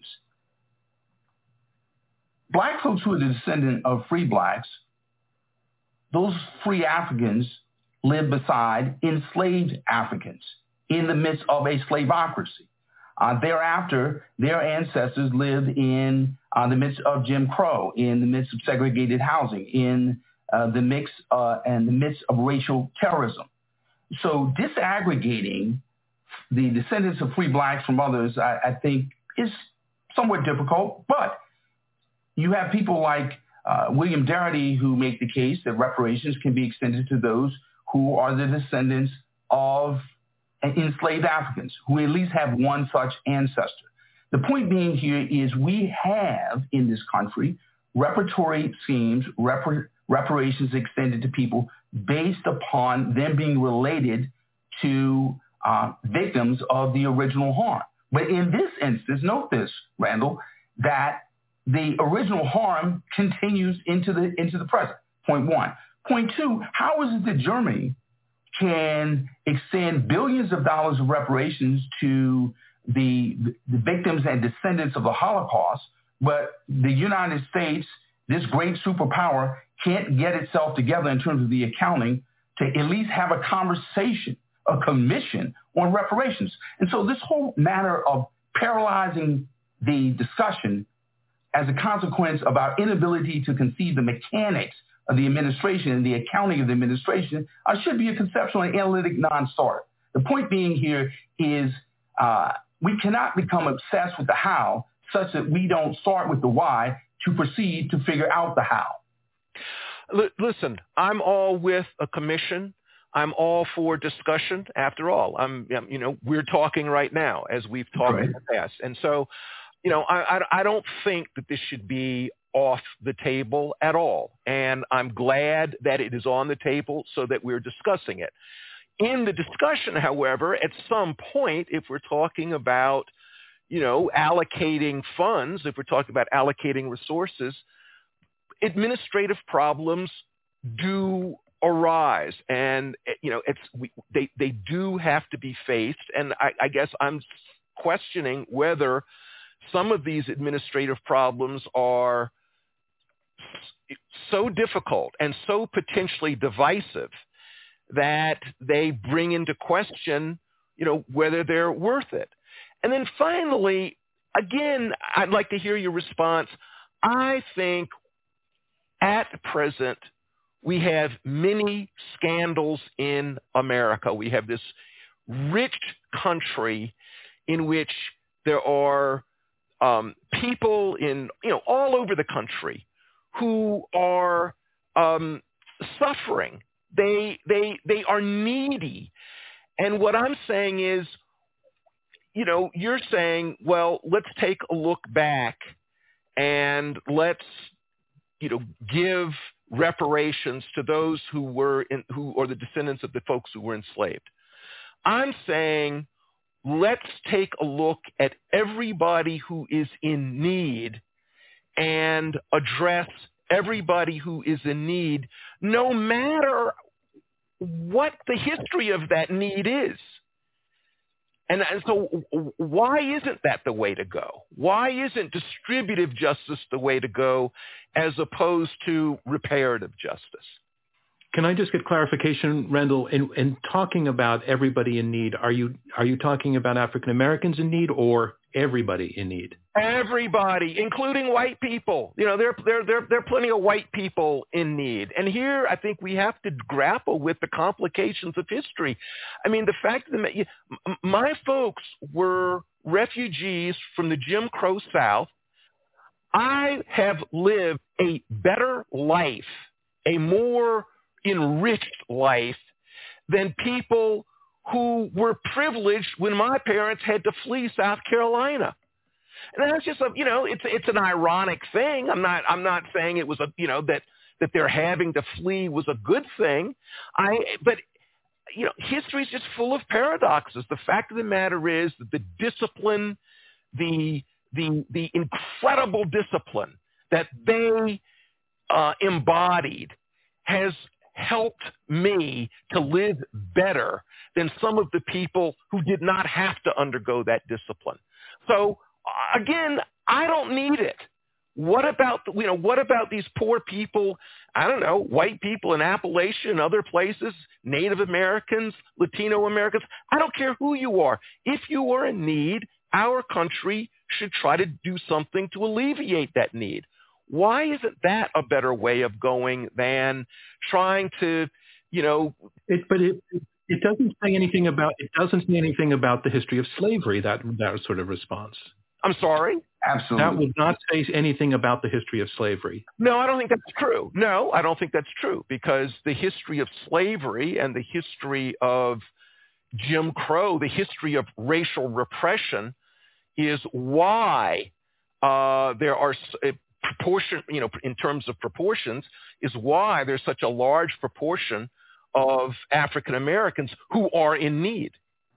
Black folks who are the descendant of free blacks, those free Africans live beside enslaved Africans in the midst of a slaveocracy. Thereafter, their ancestors lived in the midst of Jim Crow, in the midst of segregated housing, in the midst of racial terrorism. So disaggregating the descendants of free blacks from others, I think, is somewhat difficult. But you have people like William Darity who make the case that reparations can be extended to those who are the descendants of enslaved Africans, who at least have one such ancestor. The point being here is we have in this country reparatory schemes, reparations extended to people based upon them being related to victims of the original harm. But in this instance, note this, Randall, that the original harm continues into the present. Point one. Point two, how is it that Germany can extend billions of dollars of reparations to the victims and descendants of the Holocaust, but the United States, this great superpower, can't get itself together in terms of the accounting to at least have a conversation, a commission on reparations? And so this whole matter of paralyzing the discussion as a consequence of our inability to conceive the mechanics of the administration and the accounting of the administration should be a conceptual and analytic non-starter. The point being here is we cannot become obsessed with the how such that we don't start with the why to proceed to figure out the how. Listen, I'm all with a commission. I'm all for discussion. After all, we're talking right now as we've talked in the past. And so, I don't think that this should be off the table at all. And I'm glad that it is on the table so that we're discussing it. In the discussion, however, at some point, if we're talking about, allocating funds, if we're talking about allocating resources, administrative problems do arise. And, they do have to be faced. And I guess I'm questioning whether some of these administrative problems are so difficult and so potentially divisive that they bring into question, whether they're worth it. And then finally, again, I'd like to hear your response. I think at present, we have many scandals in America. We have this rich country in which there are people in, all over the country who are suffering. They are needy. And what I'm saying is, you're saying, well, let's take a look back and let's, give reparations to those who are the descendants of the folks who were enslaved. I'm saying, let's take a look at everybody who is in need and address everybody who is in need, no matter what the history of that need is. And so why isn't that the way to go? Why isn't distributive justice the way to go as opposed to reparative justice? Can I just get clarification, Randall? In talking about everybody in need, are you talking about African Americans in need or everybody in need? Everybody, including white people. There are plenty of white people in need. And here, I think we have to grapple with the complications of history. I mean, the fact that my folks were refugees from the Jim Crow South. I have lived a better life, a more enriched life than people who were privileged when my parents had to flee South Carolina. And that's just it's an ironic thing. I'm not saying it was that they're having to flee was a good thing. But history is just full of paradoxes. The fact of the matter is that the discipline, the incredible discipline that they embodied has helped me to live better than some of the people who did not have to undergo that discipline. So again, I don't need it. What about these poor people? I don't know, white people in Appalachia and other places, Native Americans, Latino Americans. I don't care who you are. If you are in need, our country should try to do something to alleviate that need. Why isn't that a better way of going than trying to, It doesn't say anything about the history of slavery. That sort of response. I'm sorry? Absolutely. That would not say anything about the history of slavery. No, I don't think that's true. No, I don't think that's true, because the history of slavery and the history of Jim Crow, the history of racial repression, is why there are proportion, in terms of proportions, is why there's such a large proportion of African Americans who are in need.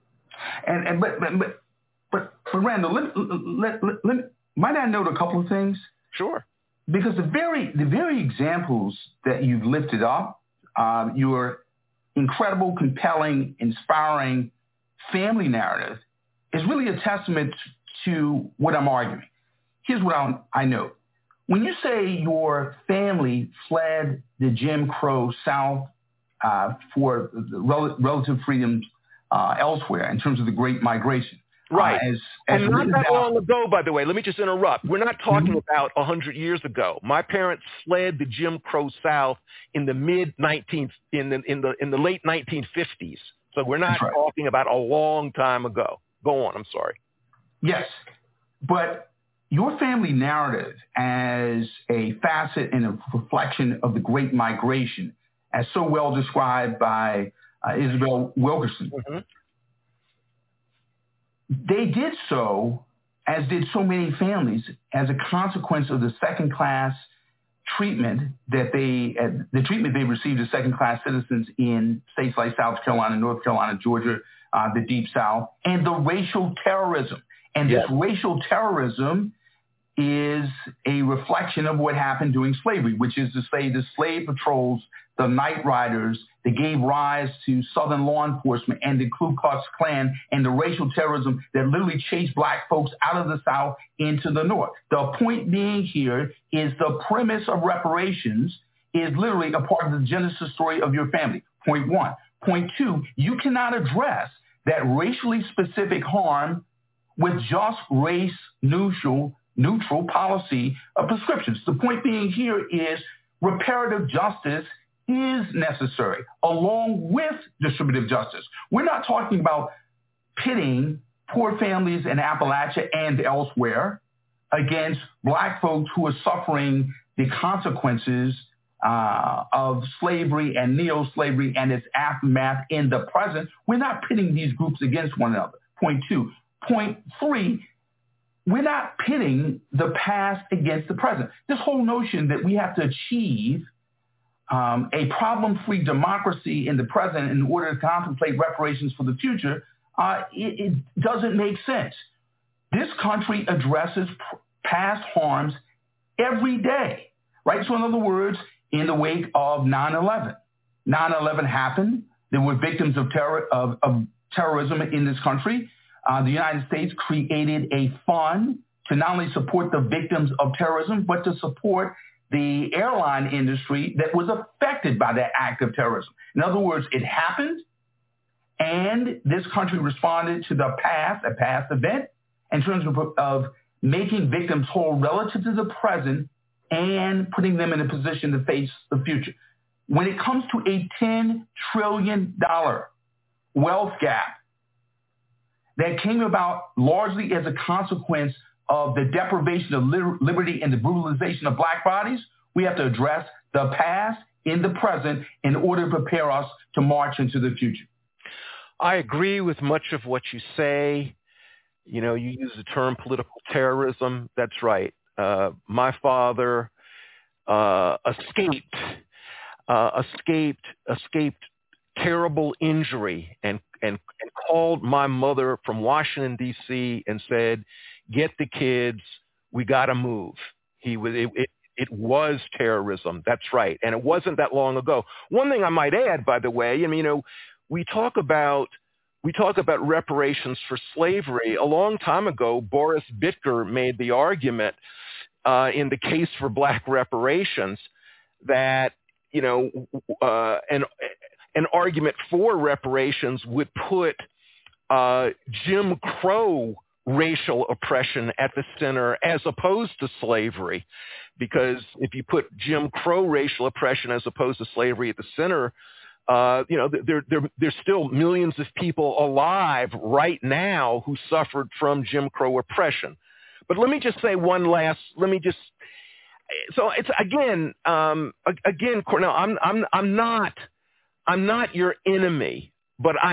But Randall, might I note a couple of things? Sure. Because the very examples that you've lifted up, your incredible, compelling, inspiring family narrative, is really a testament to what I'm arguing. Here's what I know. When you say your family fled the Jim Crow South for relative freedoms elsewhere in terms of the Great Migration. Right. And not that long ago, by the way, let me just interrupt. We're not talking about 100 years ago. My parents fled the Jim Crow South in the late 1950s. So we're not talking about a long time ago. Go on. I'm sorry. Yes. But your family narrative as a facet and a reflection of the Great Migration, as so well described by Isabel Wilkerson, they did so, as did so many families, as a consequence of the second-class treatment that the treatment they received as second-class citizens in states like South Carolina, North Carolina, Georgia, the Deep South, and the racial terrorism. And this racial terrorism is a reflection of what happened during slavery, which is to say the slave patrols, the night riders that gave rise to Southern law enforcement and the Ku Klux Klan and the racial terrorism that literally chased black folks out of the South into the North. The point being here is the premise of reparations is literally a part of the genesis story of your family. Point one. Point two, you cannot address that racially specific harm with just race neutral policy of prescriptions. The point being here is reparative justice is necessary along with distributive justice. We're not talking about pitting poor families in Appalachia and elsewhere against black folks who are suffering the consequences of slavery and neo-slavery and its aftermath in the present. We're not pitting these groups against one another. Point two. Point three, we're not pitting the past against the present. This whole notion that we have to achieve a problem-free democracy in the present in order to contemplate reparations for the future, it doesn't make sense. This country addresses past harms every day, right? So in other words, in the wake of 9/11, 9/11 happened. There were victims of terrorism in this country. The United States created a fund to not only support the victims of terrorism, but to support the airline industry that was affected by that act of terrorism. In other words, it happened, and this country responded to the past, a past event, in terms of making victims whole relative to the present and putting them in a position to face the future. When it comes to a $10 trillion wealth gap that came about largely as a consequence of the deprivation of liberty and the brutalization of black bodies, we have to address the past in the present in order to prepare us to march into the future. I agree with much of what you say. You know, you use the term political terrorism. That's right. My father escaped terrible injury and called my mother from Washington, D.C. and said, "Get the kids. We got to move." It was terrorism. That's right. And it wasn't that long ago. One thing I might add, by the way, I mean, you know, we talk about reparations for slavery. A long time ago, Boris Bitker made the argument in the case for black reparations that, you know, an argument for reparations would put Jim Crow racial oppression at the center as opposed to slavery. Because if you put Jim Crow racial oppression as opposed to slavery at the center, you know, there's still millions of people alive right now who suffered from Jim Crow oppression. But let me just say so it's again, Cornel, I'm not your enemy, but I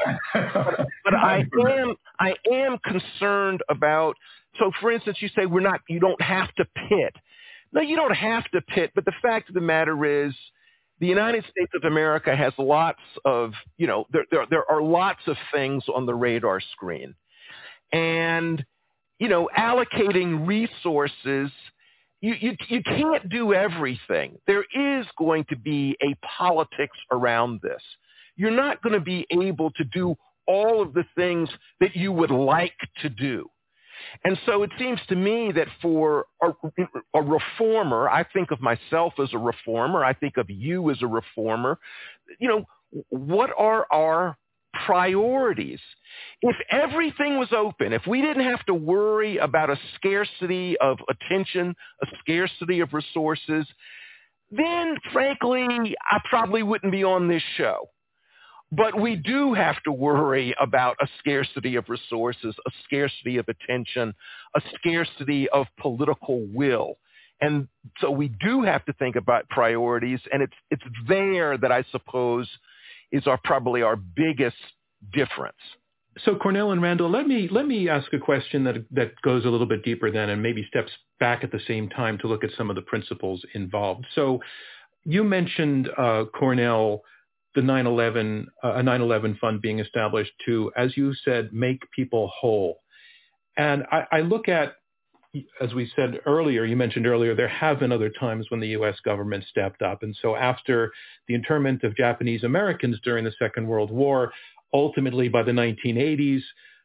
am concerned about. So, for instance, you say you don't have to pit. No, you don't have to pit. But the fact of the matter is, the United States of America has lots of, you know, there are lots of things on the radar screen, and you know, allocating resources. You can't do everything. There is going to be a politics around this. You're not going to be able to do all of the things that you would like to do. And so it seems to me that for a reformer, I think of myself as a reformer, I think of you as a reformer, you know, what are our priorities? If everything was open, if we didn't have to worry about a scarcity of attention, a scarcity of resources, then frankly, I probably wouldn't be on this show. But we do have to worry about a scarcity of resources, a scarcity of attention, a scarcity of political will. And so we do have to think about priorities, and it's there that I suppose is probably our biggest difference. So Cornel and Randall, let me ask a question that goes a little bit deeper then and maybe steps back at the same time to look at some of the principles involved. So you mentioned, Cornel, the 9/11 fund being established to, as you said, make people whole. And I look at, as we said earlier, you mentioned earlier, there have been other times when the U.S. government stepped up. And so after the internment of Japanese Americans during the Second World War, ultimately by the 1980s,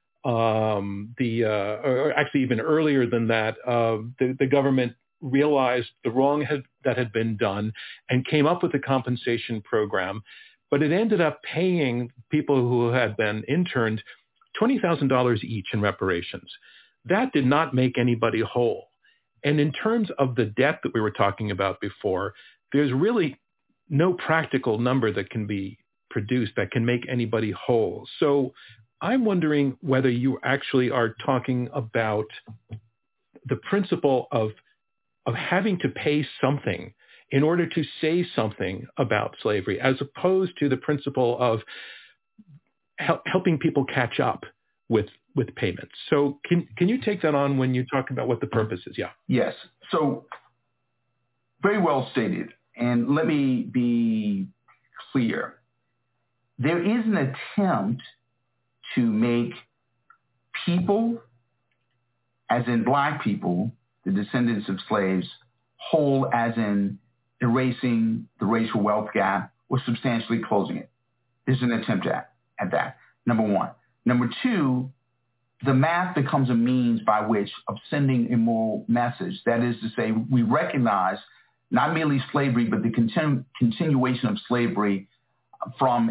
or actually even earlier than that, the government realized the wrong that had been done and came up with a compensation program. But it ended up paying people who had been interned $20,000 each in reparations. That did not make anybody whole. And in terms of the debt that we were talking about before, there's really no practical number that can be produced that can make anybody whole. So I'm wondering whether you actually are talking about the principle of having to pay something in order to say something about slavery, as opposed to the principle of helping people catch up with payments. So can you take that on when you talk about what the purpose is? Yeah. Yes. So very well stated. And let me be clear. There is an attempt to make people, as in black people, the descendants of slaves, whole as in erasing the racial wealth gap or substantially closing it. There's an attempt at that, number one. Number two, the math becomes a means by which of sending a moral message. That is to say, we recognize not merely slavery, but the continuation of slavery from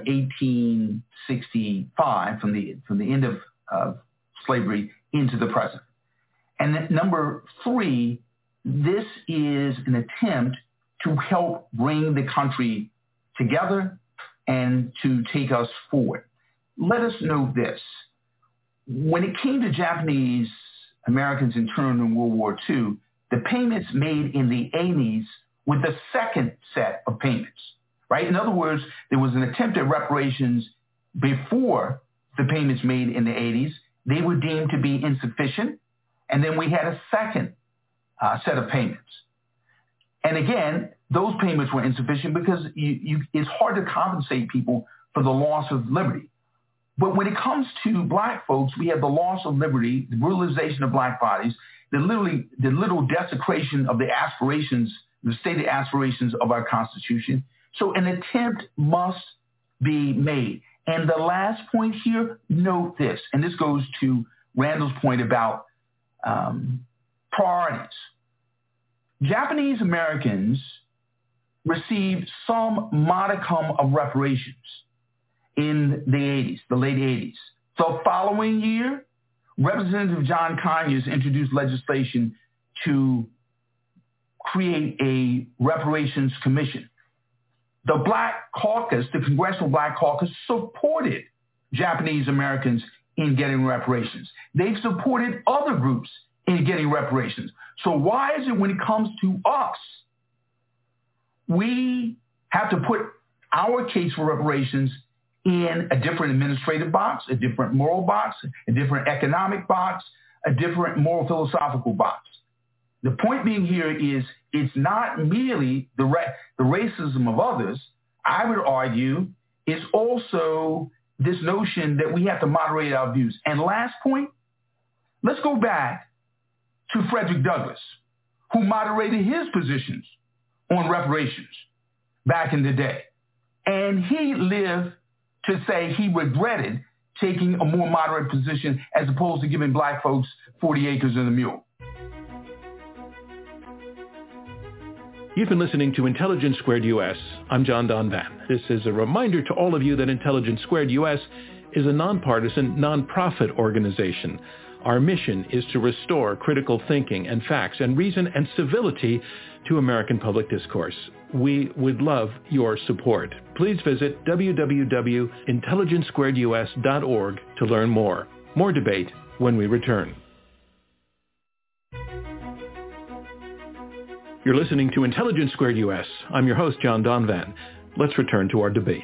1865, from the end of slavery into the present. And then number three, this is an attempt to help bring the country together and to take us forward. Let us know this. When it came to Japanese Americans interned in World War II, the payments made in the 80s were the second set of payments, right? In other words, there was an attempt at reparations before the payments made in the 80s, they were deemed to be insufficient. And then we had a second set of payments. And again, those payments were insufficient because it's hard to compensate people for the loss of liberty. But when it comes to black folks, we have the loss of liberty, the brutalization of black bodies, the literal desecration of the aspirations, the stated aspirations of our Constitution. So an attempt must be made. And the last point here, note this, and this goes to Randall's point about priorities. Japanese Americans received some modicum of reparations in the 80s, the late 80s. The following year, Representative John Conyers introduced legislation to create a reparations commission. The Black Caucus, the Congressional Black Caucus, supported Japanese Americans in getting reparations. They've supported other groups in getting reparations. So why is it when it comes to us, we have to put our case for reparations in a different administrative box, a different moral box, a different economic box, a different moral philosophical box? The point being here is it's not merely the racism of others. I would argue it's also this notion that we have to moderate our views. And last point, let's go back to Frederick Douglass, who moderated his positions on reparations back in the day. And he lived to say he regretted taking a more moderate position as opposed to giving black folks 40 acres and a mule. You've been listening to Intelligence Squared US. I'm John Donvan. This is a reminder to all of you that Intelligence Squared US is a nonpartisan, nonprofit organization. Our mission is to restore critical thinking and facts and reason and civility to American public discourse. We would love your support. Please visit www.intelligencesquaredus.org to learn more. More debate when we return. You're listening to Intelligence Squared US. I'm your host, John Donvan. Let's return to our debate.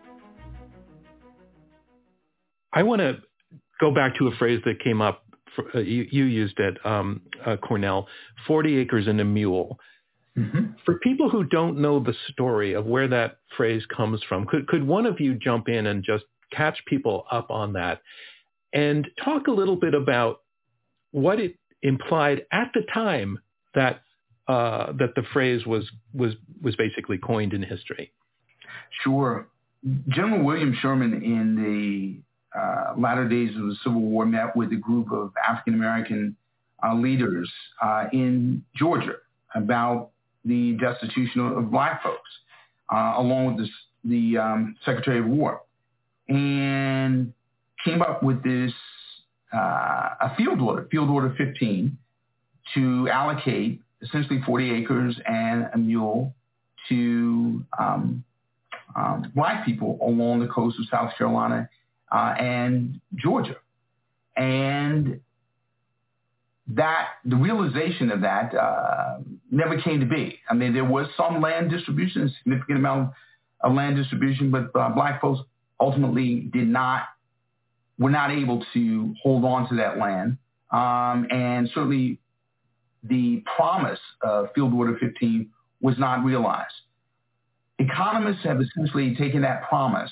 I want to go back to a phrase that came up, you used it, Cornell, 40 acres and a mule. Mm-hmm. For people who don't know the story of where that phrase comes from, could one of you jump in and just catch people up on that and talk a little bit about what it implied at the time that the phrase was basically coined in history? Sure. General William Sherman in the latter days of the Civil War met with a group of African-American leaders in Georgia about the destitution of black folks, along with the Secretary of War, and came up with this a field order 15, to allocate essentially 40 acres and a mule to black people along the coast of South Carolina and Georgia. And that the realization of that never came to be. I mean, there was some land distribution, a significant amount of land distribution, but black folks ultimately were not able to hold on to that land. And certainly the promise of Field Order 15 was not realized. Economists have essentially taken that promise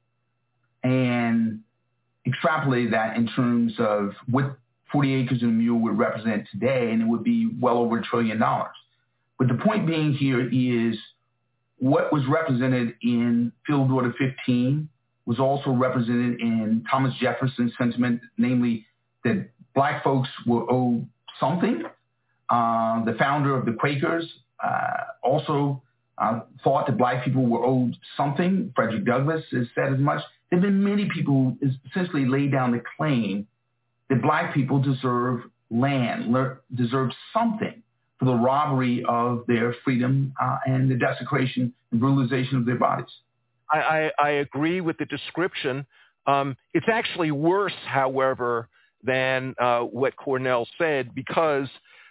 and extrapolated that in terms of what 40 acres and a mule would represent today, and it would be well over $1 trillion. But the point being here is what was represented in Field Order 15 was also represented in Thomas Jefferson's sentiment, namely that black folks were owed something. The founder of the Quakers also thought that black people were owed something. Frederick Douglass has said as much. There have been many people who essentially laid down the claim that black people deserve land, deserve something for the robbery of their freedom and the desecration and brutalization of their bodies. I agree with the description. It's actually worse, however, than what Cornell said, because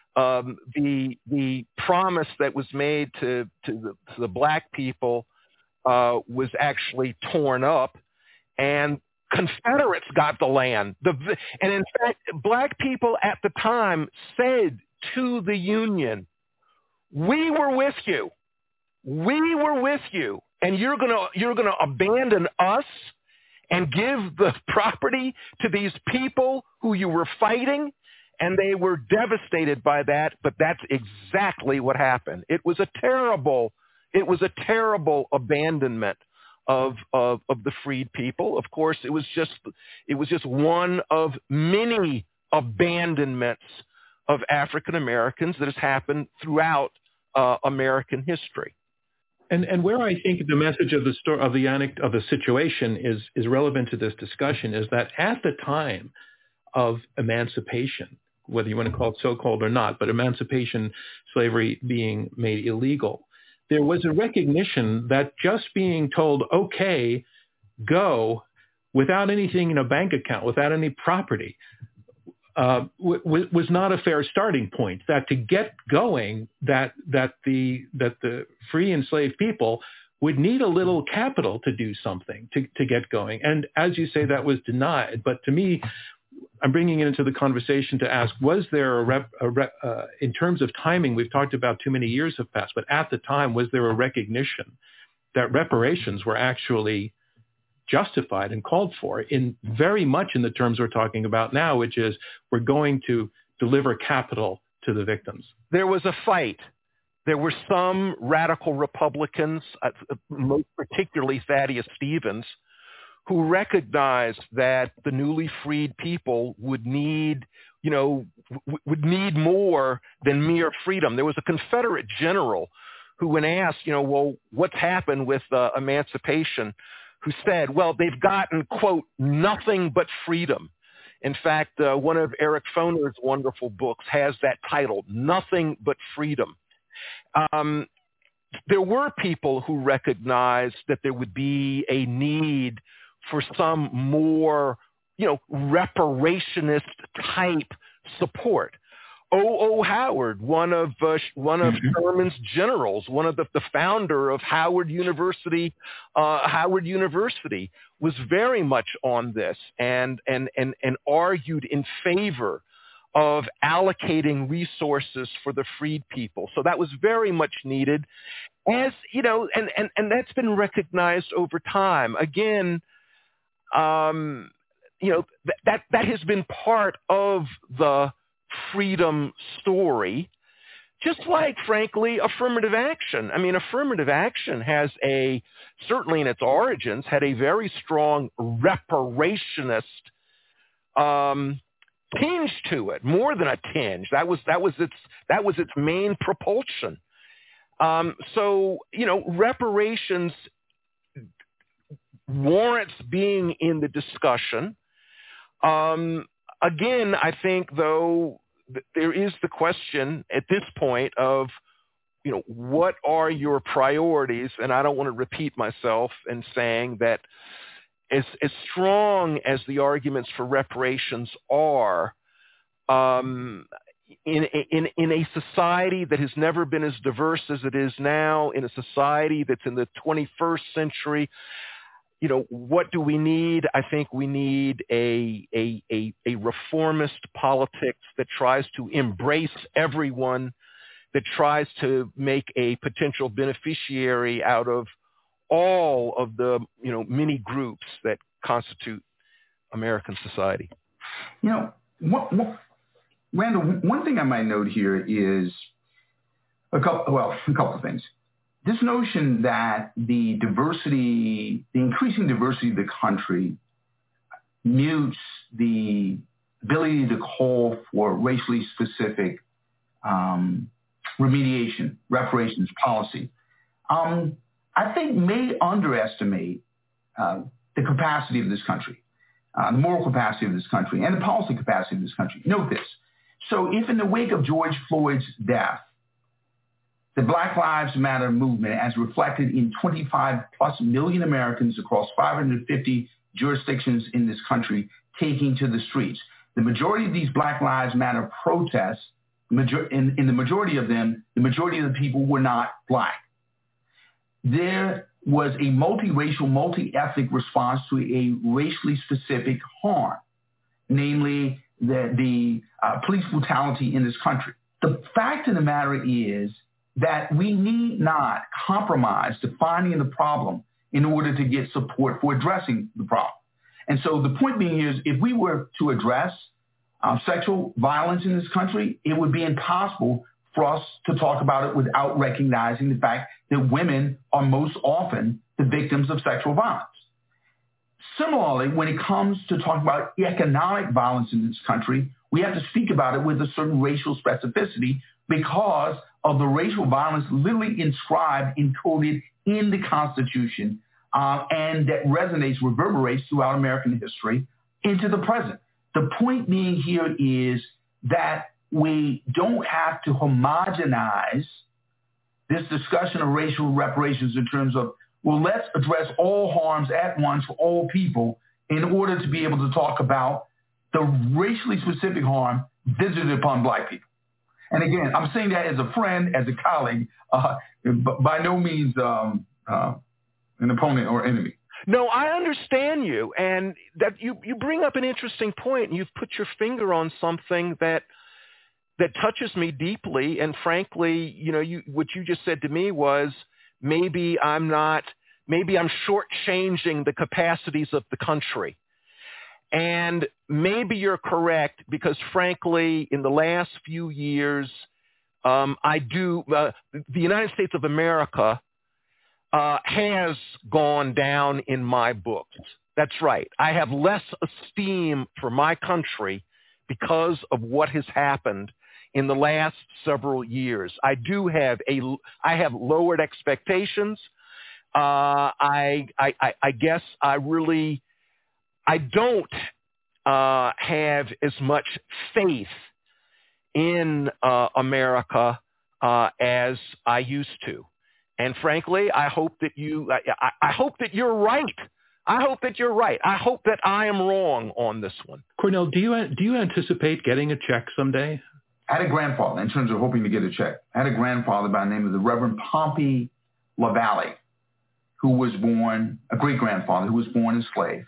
the promise that was made to the black people was actually torn up, and Confederates got the land. And in fact, black people at the time said to the Union, we were with you. We were with you. And you're gonna abandon us and give the property to these people who you were fighting? And they were devastated by that, but that's exactly what happened. It was a terrible abandonment of the freed people. Of course, it was just one of many abandonments of African Americans that has happened throughout American history. And where I think the message of the story of the situation is relevant to this discussion is that at the time of emancipation, whether you want to call it so-called or not, but emancipation, slavery being made illegal, there was a recognition that just being told, okay, go, without anything in a bank account, without any property, was not a fair starting point. That to get going, that the free enslaved people would need a little capital to do something to get going. And as you say, that was denied. But to me, I'm bringing it into the conversation to ask, was there in terms of timing, we've talked about too many years have passed, but at the time, was there a recognition that reparations were actually justified and called for in very much in the terms we're talking about now, which is we're going to deliver capital to the victims? There was a fight. There were some radical Republicans, most particularly Thaddeus Stevens, who recognized that the newly freed people would need more than mere freedom. There was a Confederate general who, when asked, well, what's happened with emancipation, who said, well, they've gotten, quote, nothing but freedom. In fact, one of Eric Foner's wonderful books has that title, Nothing But Freedom. There were people who recognized that there would be a need for some more, reparationist type support. O.O. Howard, one of Sherman's generals, one of the founder of Howard University, was very much on this and argued in favor of allocating resources for the freed people. So that was very much needed, as and that's been recognized over time. Again, that has been part of the freedom story, just like, frankly, affirmative action. I mean, affirmative action has certainly in its origins, had a very strong reparationist tinge to it, more than a tinge. That was its main propulsion. So, reparations warrants being in the discussion. Again, I think, though, there is the question at this point of, what are your priorities? And I don't want to repeat myself in saying that as strong as the arguments for reparations are, in a society that has never been as diverse as it is now, in a society that's in the 21st century, what do we need? I think we need a reformist politics that tries to embrace everyone, that tries to make a potential beneficiary out of all of the many groups that constitute American society. Randall, one thing I might note here is a couple of things. This notion that the increasing diversity of the country mutes the ability to call for racially specific remediation, reparations policy, I think may underestimate the capacity of this country, the moral capacity of this country, and the policy capacity of this country. Note this. So if in the wake of George Floyd's death, the Black Lives Matter movement, as reflected in 25 plus million Americans across 550 jurisdictions in this country taking to the streets, the majority of these Black Lives Matter protests, in the majority of them, the majority of the people were not Black. There was a multiracial, multi-ethnic response to a racially specific harm, namely the police brutality in this country. The fact of the matter is that we need not compromise defining the problem in order to get support for addressing the problem. And so the point being is, if we were to address sexual violence in this country, it would be impossible for us to talk about it without recognizing the fact that women are most often the victims of sexual violence. Similarly, when it comes to talking about economic violence in this country, we have to speak about it with a certain racial specificity because of the racial violence literally inscribed, encoded in the Constitution, and that resonates, reverberates throughout American history into the present. The point being here is that we don't have to homogenize this discussion of racial reparations in terms of, well, let's address all harms at once for all people in order to be able to talk about the racially specific harm visited upon black people. And again, I'm saying that as a friend, as a colleague, by no means an opponent or enemy. No, I understand you, and that you bring up an interesting point, and you've put your finger on something that touches me deeply. And frankly, what you just said to me was, maybe I'm shortchanging the capacities of the country. And maybe you're correct, because frankly, in the last few years, the United States of America has gone down in my books. That's right. I have less esteem for my country because of what has happened in the last several years. I have lowered expectations. I guess I don't have as much faith in America as I used to. And frankly, I hope that you're right. I hope that you're right. I hope that I am wrong on this one. Cornel, do you anticipate getting a check someday? I had a grandfather, in terms of hoping to get a check. I had a grandfather by the name of the Reverend Pompey LaValle, who was born, a great-grandfather who was born enslaved.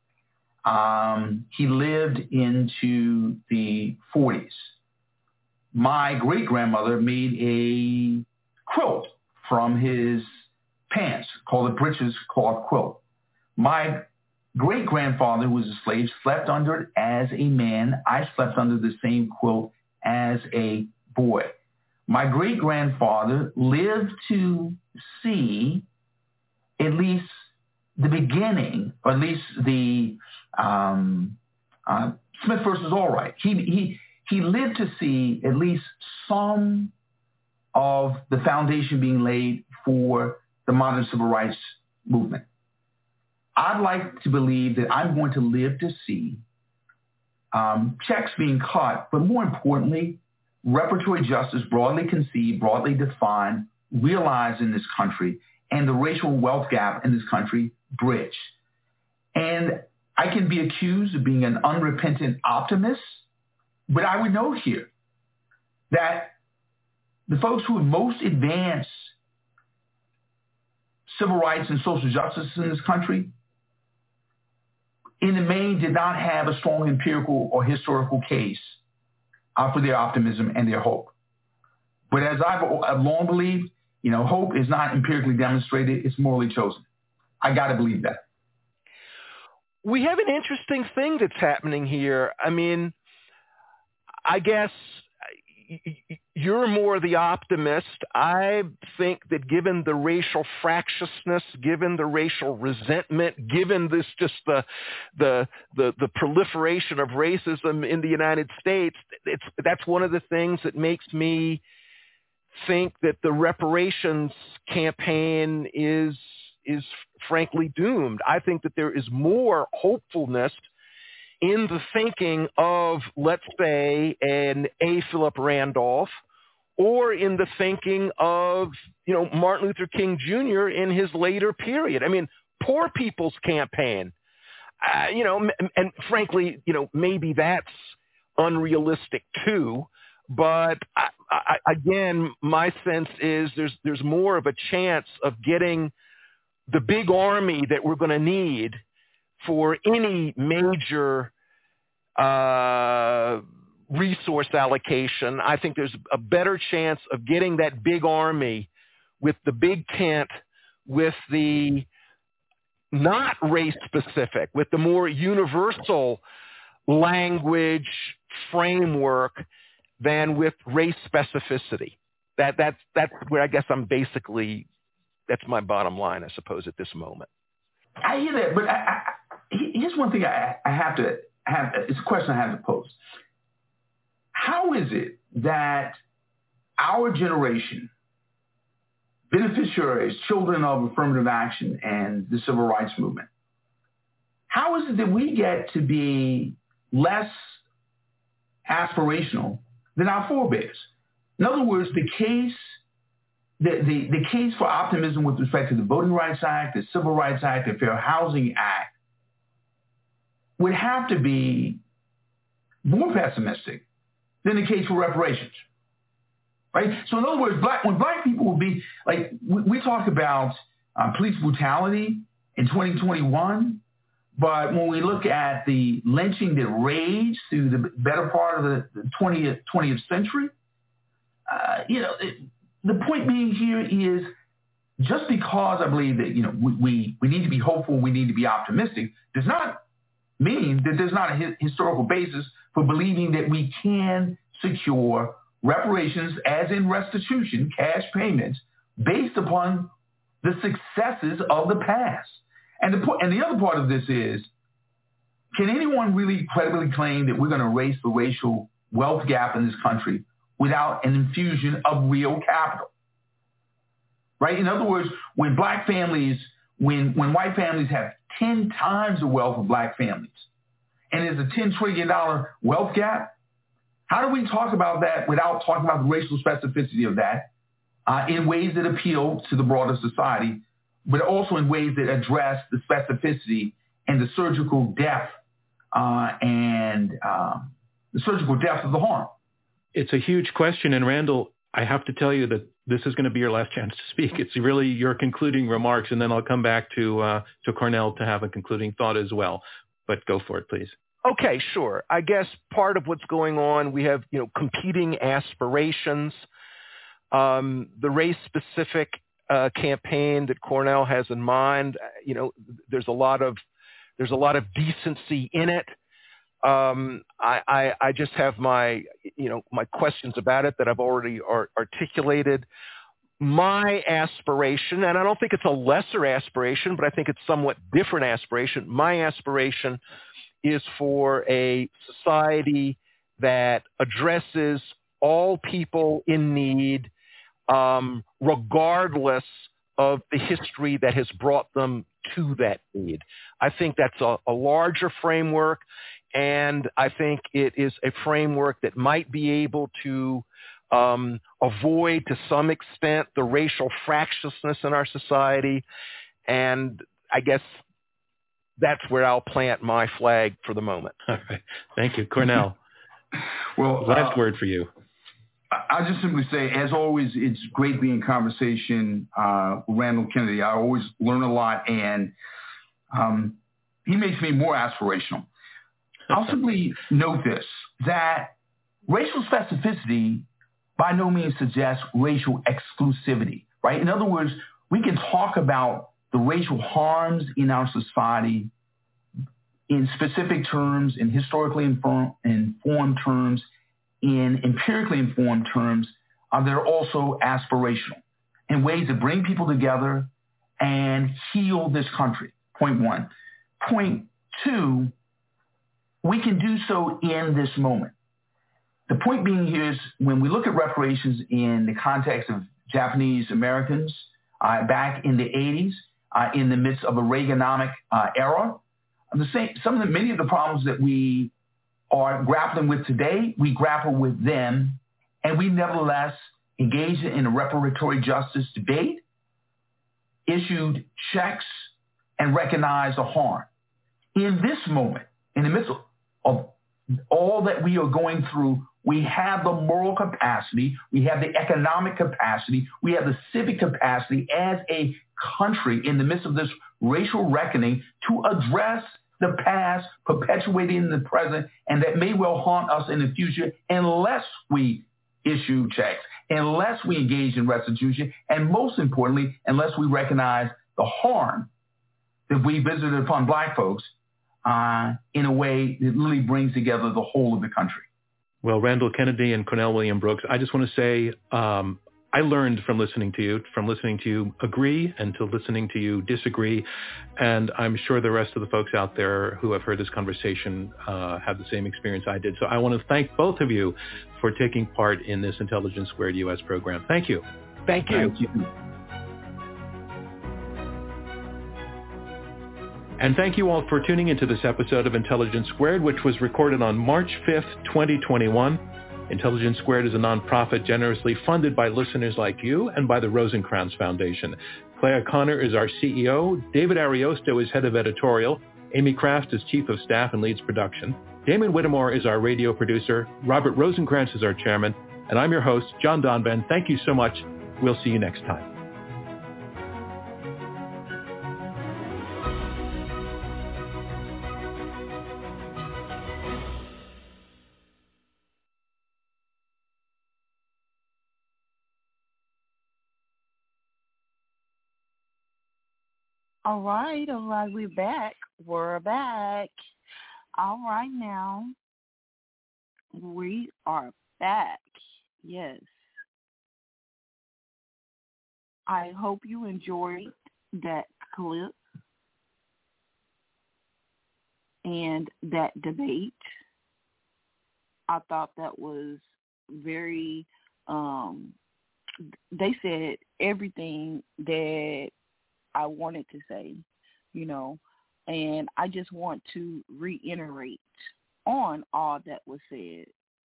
He lived into the 40s. My great-grandmother made a quilt from his pants called a breeches cloth quilt. My great-grandfather, who was a slave, slept under it as a man. I slept under the same quilt as a boy. My great-grandfather lived to see at least the beginning, or at least the Smith versus Allwright. He lived to see at least some of the foundation being laid for the modern civil rights movement. I'd like to believe that I'm going to live to see checks being cut, but more importantly, reparatory justice broadly conceived, broadly defined, realized in this country, and the racial wealth gap in this country bridged. And I can be accused of being an unrepentant optimist, but I would note here that the folks who have most advanced civil rights and social justice in this country, in the main, did not have a strong empirical or historical case for their optimism and their hope. But as I've long believed, hope is not empirically demonstrated, it's morally chosen. I got to believe that. We have an interesting thing that's happening here. I mean, I guess you're more the optimist. I think that given the racial fractiousness, given the racial resentment, given this just the proliferation of racism in the United States, that's one of the things that makes me think that the reparations campaign is frankly doomed. I think that there is more hopefulness in the thinking of, let's say, an A. Philip Randolph, or in the thinking of, Martin Luther King Jr. in his later period. I mean, poor people's campaign, and frankly, maybe that's unrealistic too. But again, my sense is there's more of a chance of getting the big army that we're going to need for any major resource allocation. I think there's a better chance of getting that big army with the big tent, with the not race specific, with the more universal language framework than with race specificity. That's where I guess I'm basically, that's my bottom line, I suppose, at this moment. I hear that, but here's one thing I have to have, it's a question I have to pose. How is it that our generation, beneficiaries, children of affirmative action and the civil rights movement, how is it that we get to be less aspirational than our forebears? In other words, the case for optimism with respect to the Voting Rights Act, the Civil Rights Act, the Fair Housing Act would have to be more pessimistic than the case for reparations, right? So in other words, when black people will be, like, we talk about police brutality in 2021, but when we look at the lynching that raged through the better part of the 20th century, the point being here is just because I believe that, we need to be hopeful, we need to be optimistic, does not mean that there's not a historical basis for believing that we can secure reparations, as in restitution, cash payments, based upon the successes of the past. And the other part of this is, can anyone really credibly claim that we're going to erase the racial wealth gap in this country without an infusion of real capital? Right? In other words, when white families have 10 times the wealth of black families, and there's a $10 trillion wealth gap, how do we talk about that without talking about the racial specificity of that in ways that appeal to the broader society, but also in ways that address the specificity and the surgical depth of the harm? It's a huge question, and Randall, I have to tell you that this is going to be your last chance to speak. It's really your concluding remarks, and then I'll come back to Cornel to have a concluding thought as well. But go for it, please. Okay, sure. I guess part of what's going on, we have, competing aspirations. The race-specific campaign that Cornel has in mind, there's a lot of decency in it. I just have my questions about it that I've already articulated. My aspiration, and I don't think it's a lesser aspiration, but I think it's somewhat different aspiration. My aspiration is for a society that addresses all people in need, regardless of the history that has brought them to that need. I think that's a larger framework, and I think it is a framework that might be able to avoid, to some extent, the racial fractiousness in our society. And I guess that's where I'll plant my flag for the moment. All right. Thank you. Cornel. Well, last word for you. I'll just simply say, as always, it's great being in conversation with Randall Kennedy. I always learn a lot, and he makes me more aspirational. I'll simply note this, that racial specificity by no means suggests racial exclusivity, right? In other words, we can talk about the racial harms in our society in specific terms, in historically informed terms, in empirically informed terms that are also aspirational, in ways that bring people together and heal this country, point one. Point two, we can do so in this moment. The point being here is when we look at reparations in the context of Japanese Americans back in the 80s, in the midst of a Reaganomic era, many of the problems that we are grappling with today, we grapple with them, and we nevertheless engaged in a reparatory justice debate, issued checks, and recognized the harm. In this moment, in the midst of all that we are going through We have the moral capacity. We have the economic capacity. We have the civic capacity as a country in the midst of this racial reckoning to address the past, perpetuating the present, and that may well haunt us in the future unless we issue checks, unless we engage in restitution, and most importantly, unless we recognize the harm that we visited upon Black folks in a way that really brings together the whole of the country. Well, Randall Kennedy and Cornell William Brooks, I just want to say I learned from listening to you agree and to listening to you disagree. And I'm sure the rest of the folks out there who have heard this conversation have the same experience I did. So I want to thank both of you for taking part in this Intelligence Squared U.S. program. Thank you. Thank you. Thank you. And thank you all for tuning into this episode of Intelligence Squared, which was recorded on March 5th, 2021. Intelligence Squared is a nonprofit generously funded by listeners like you and by the Rosencrantz Foundation. Claire Connor is our CEO. David Ariosto is head of editorial. Amy Kraft is chief of staff and leads production. Damon Whittemore is our radio producer. Robert Rosencrantz is our chairman. And I'm your host, John Donvan. Thank you so much. We'll see you next time. All right, we're back. We're back. All right, now. We are back. Yes. I hope you enjoyed that clip and that debate. I thought that was very, they said everything that I wanted to say, and I just want to reiterate on all that was said.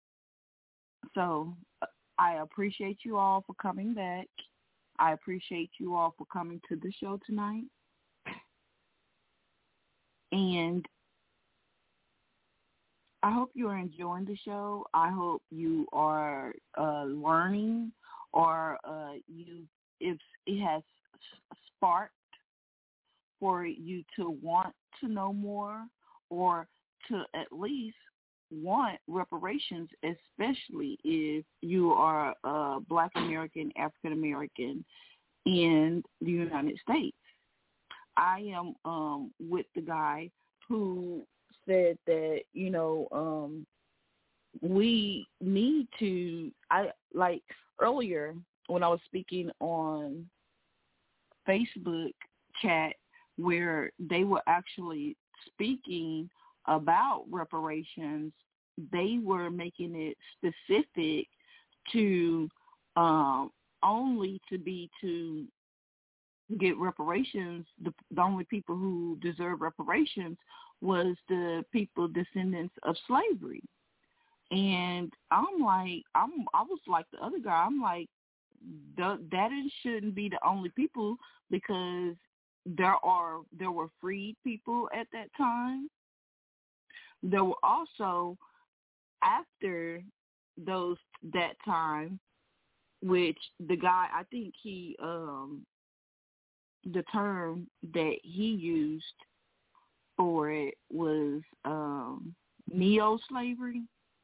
So I appreciate you all for coming back. I appreciate you all for coming to the show tonight. And I hope you are enjoying the show. I hope you are learning, or if it has sparked for you to want to know more, or to at least want reparations, especially if you are a Black American, African American in the United States. I am with the guy who said that, we need to, like earlier when I was speaking on Facebook chat, where they were actually speaking about reparations, they were making it specific to only to be to get reparations. The only people who deserve reparations was the people descendants of slavery. And I'm like, I was like the other guy. I'm like, that shouldn't be the only people, because there were freed people at that time. There were also, after that time, which the guy, I think he the term that he used for it was neo-slavery,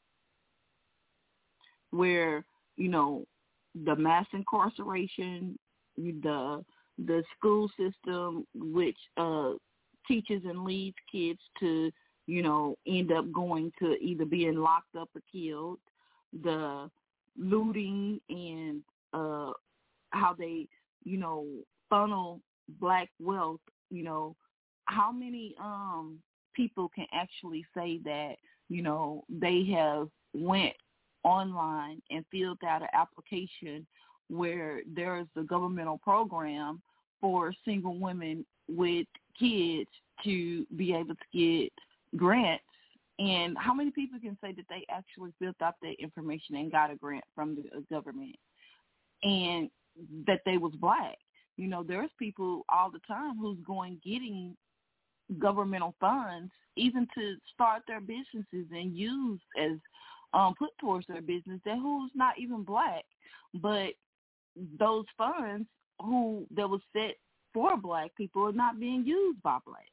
where the mass incarceration, the school system, which teaches and leads kids to, end up going to either being locked up or killed, the looting and how they, funnel Black wealth. How many people can actually say that, they have went online and filled out an application where there's a governmental program for single women with kids to be able to get grants? And how many people can say that they actually filled out that information and got a grant from the government, and that they was Black? There's people all the time who's getting governmental funds even to start their businesses and use as put towards their business that who's not even black, but those funds that was set for black people are not being used by blacks.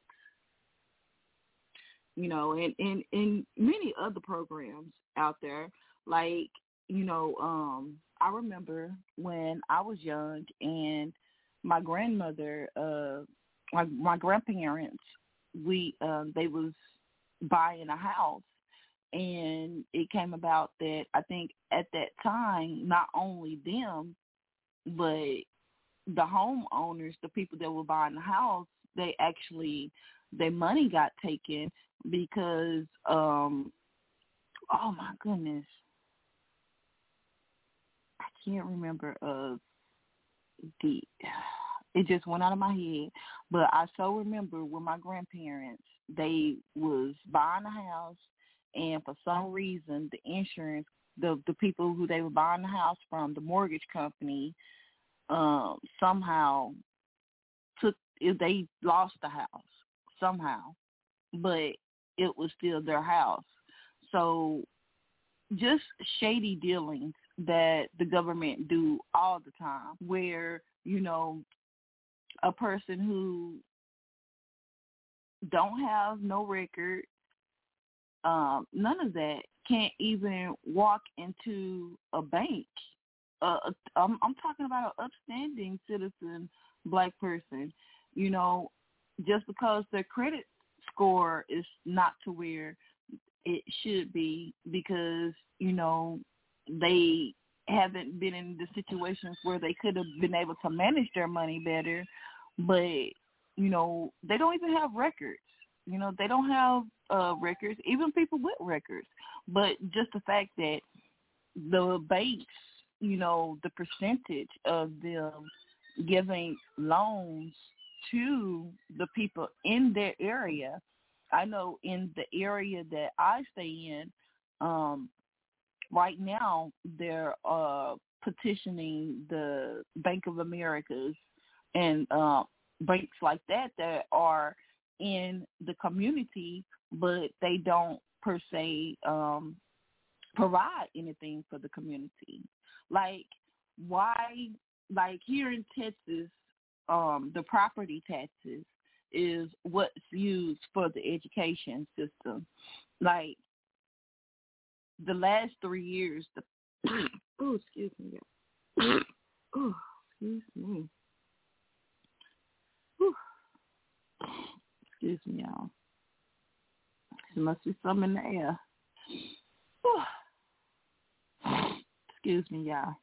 You know, and many other programs out there, like, you know, I remember when I was young and my grandmother, my grandparents, they was buying a house, and it came about that I think at that time, not only them, but the homeowners, the people that were buying the house, their money got taken because, oh my goodness, I can't remember it just went out of my head, but I so remember when my grandparents, they was buying a house, and for some reason the insurance, the people who they were buying the house from, the mortgage company, somehow they lost the house somehow, but it was still their house. So just shady dealings that the government do all the time, where, you know, a person who don't have no record, none of that, can't even walk into a bank. I'm talking about an upstanding citizen, black person, you know, just because their credit score is not to where it should be, because, you know, they haven't been in the situations where they could have been able to manage their money better, but, you know, they don't even have records. You know, they don't have records, even people with records. But just the fact that the banks, you know, the percentage of them giving loans to the people in their area. I know in the area that I stay in, right now they're petitioning the Bank of Americas and banks like that are in the community, but they don't per se provide anything for the community. Like, why, like here in Texas, the property taxes is what's used for the education system. Like, the last 3 years, oh, excuse me. Oh, excuse me. Whew. Excuse me, y'all. There must be something in the air. Whew. Excuse me, y'all.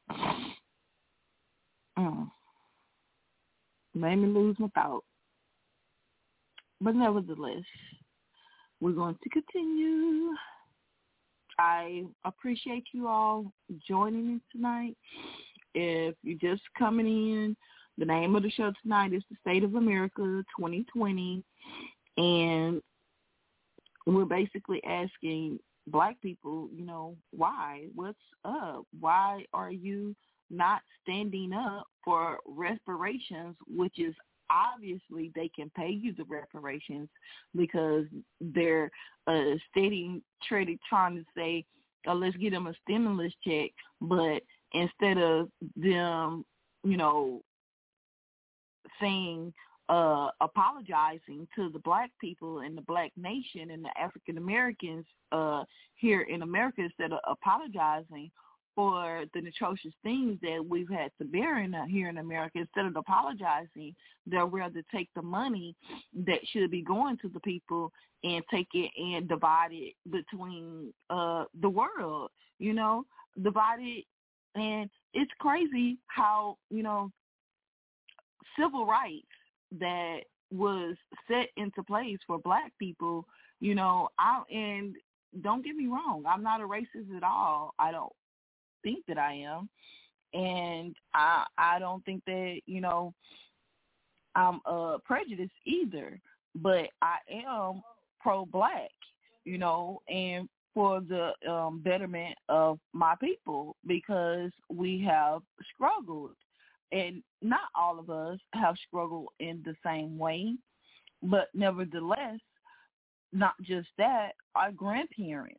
Made me lose my thought. But nevertheless, we're going to continue. I appreciate you all joining me tonight. If you're just coming in, the name of the show tonight is The State of America 2020. And we're basically asking black people, you know, why? What's up? Why are you not standing up for reparations, which is obviously they can pay you the reparations because they're trying to say, oh, let's get them a stimulus check. But instead of them, you know, saying, apologizing to the black people and the black nation and the African Americans here in America, instead of apologizing for the atrocious things that we've had to bear here in America, instead of apologizing, they'll rather take the money that should be going to the people and take it and divide it between the world, you know, divide it. And it's crazy how, you know, civil rights that was set into place for black people, you know, and don't get me wrong, I'm not a racist at all. I don't think that I am. And I don't think that, you know, I'm prejudiced either, but I am pro-black, you know, and for the betterment of my people, because we have struggled. And not all of us have struggled in the same way, but nevertheless, not just that, our grandparents,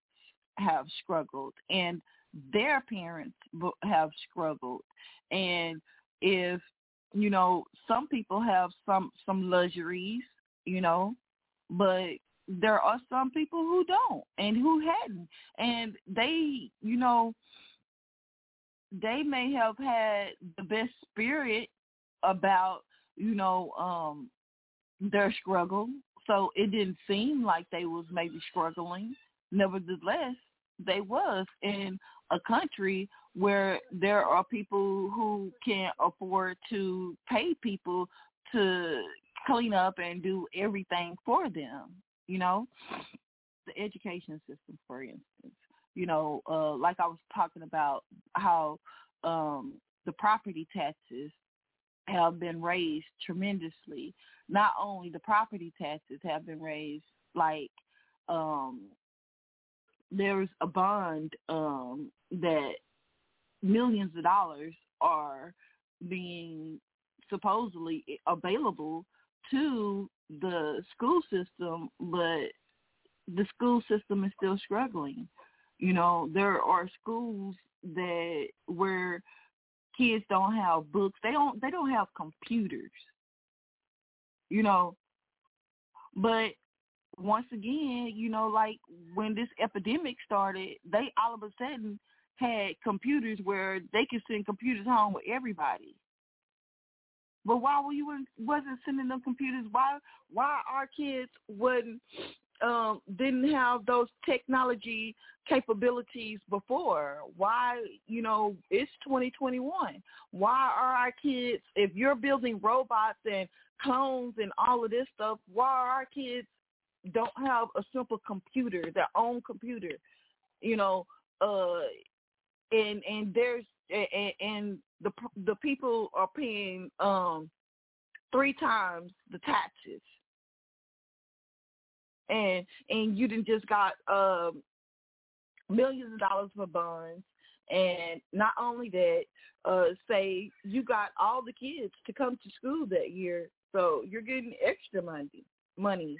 have struggled, and their parents have struggled. And if, you know, some people have some luxuries, you know, but there are some people who don't and who hadn't. And they, you know, they may have had the best spirit about, you know, their struggle. So it didn't seem like they was maybe struggling. Nevertheless, they was in a country where there are people who can't afford to pay people to clean up and do everything for them, you know. The education system, for instance, you know, like I was talking about how the property taxes have been raised tremendously. Not only the property taxes have been raised, like there's a bond that millions of dollars are being supposedly available to the school system, but the school system is still struggling. You know, there are schools that where kids don't have books. They don't have computers. You know, but once again, you know, like when this epidemic started, they all of a sudden had computers where they could send computers home with everybody. But why wasn't sending them computers? Why our kids didn't have those technology capabilities before? Why, you know, it's 2021. Why are our kids, if you're building robots and clones and all of this stuff, why are our kids don't have a simple computer, their own computer, you know, and there's and the people are paying 3 times the taxes, and you done just got millions of dollars for bonds, and not only that, say you got all the kids to come to school that year, so you're getting extra monies.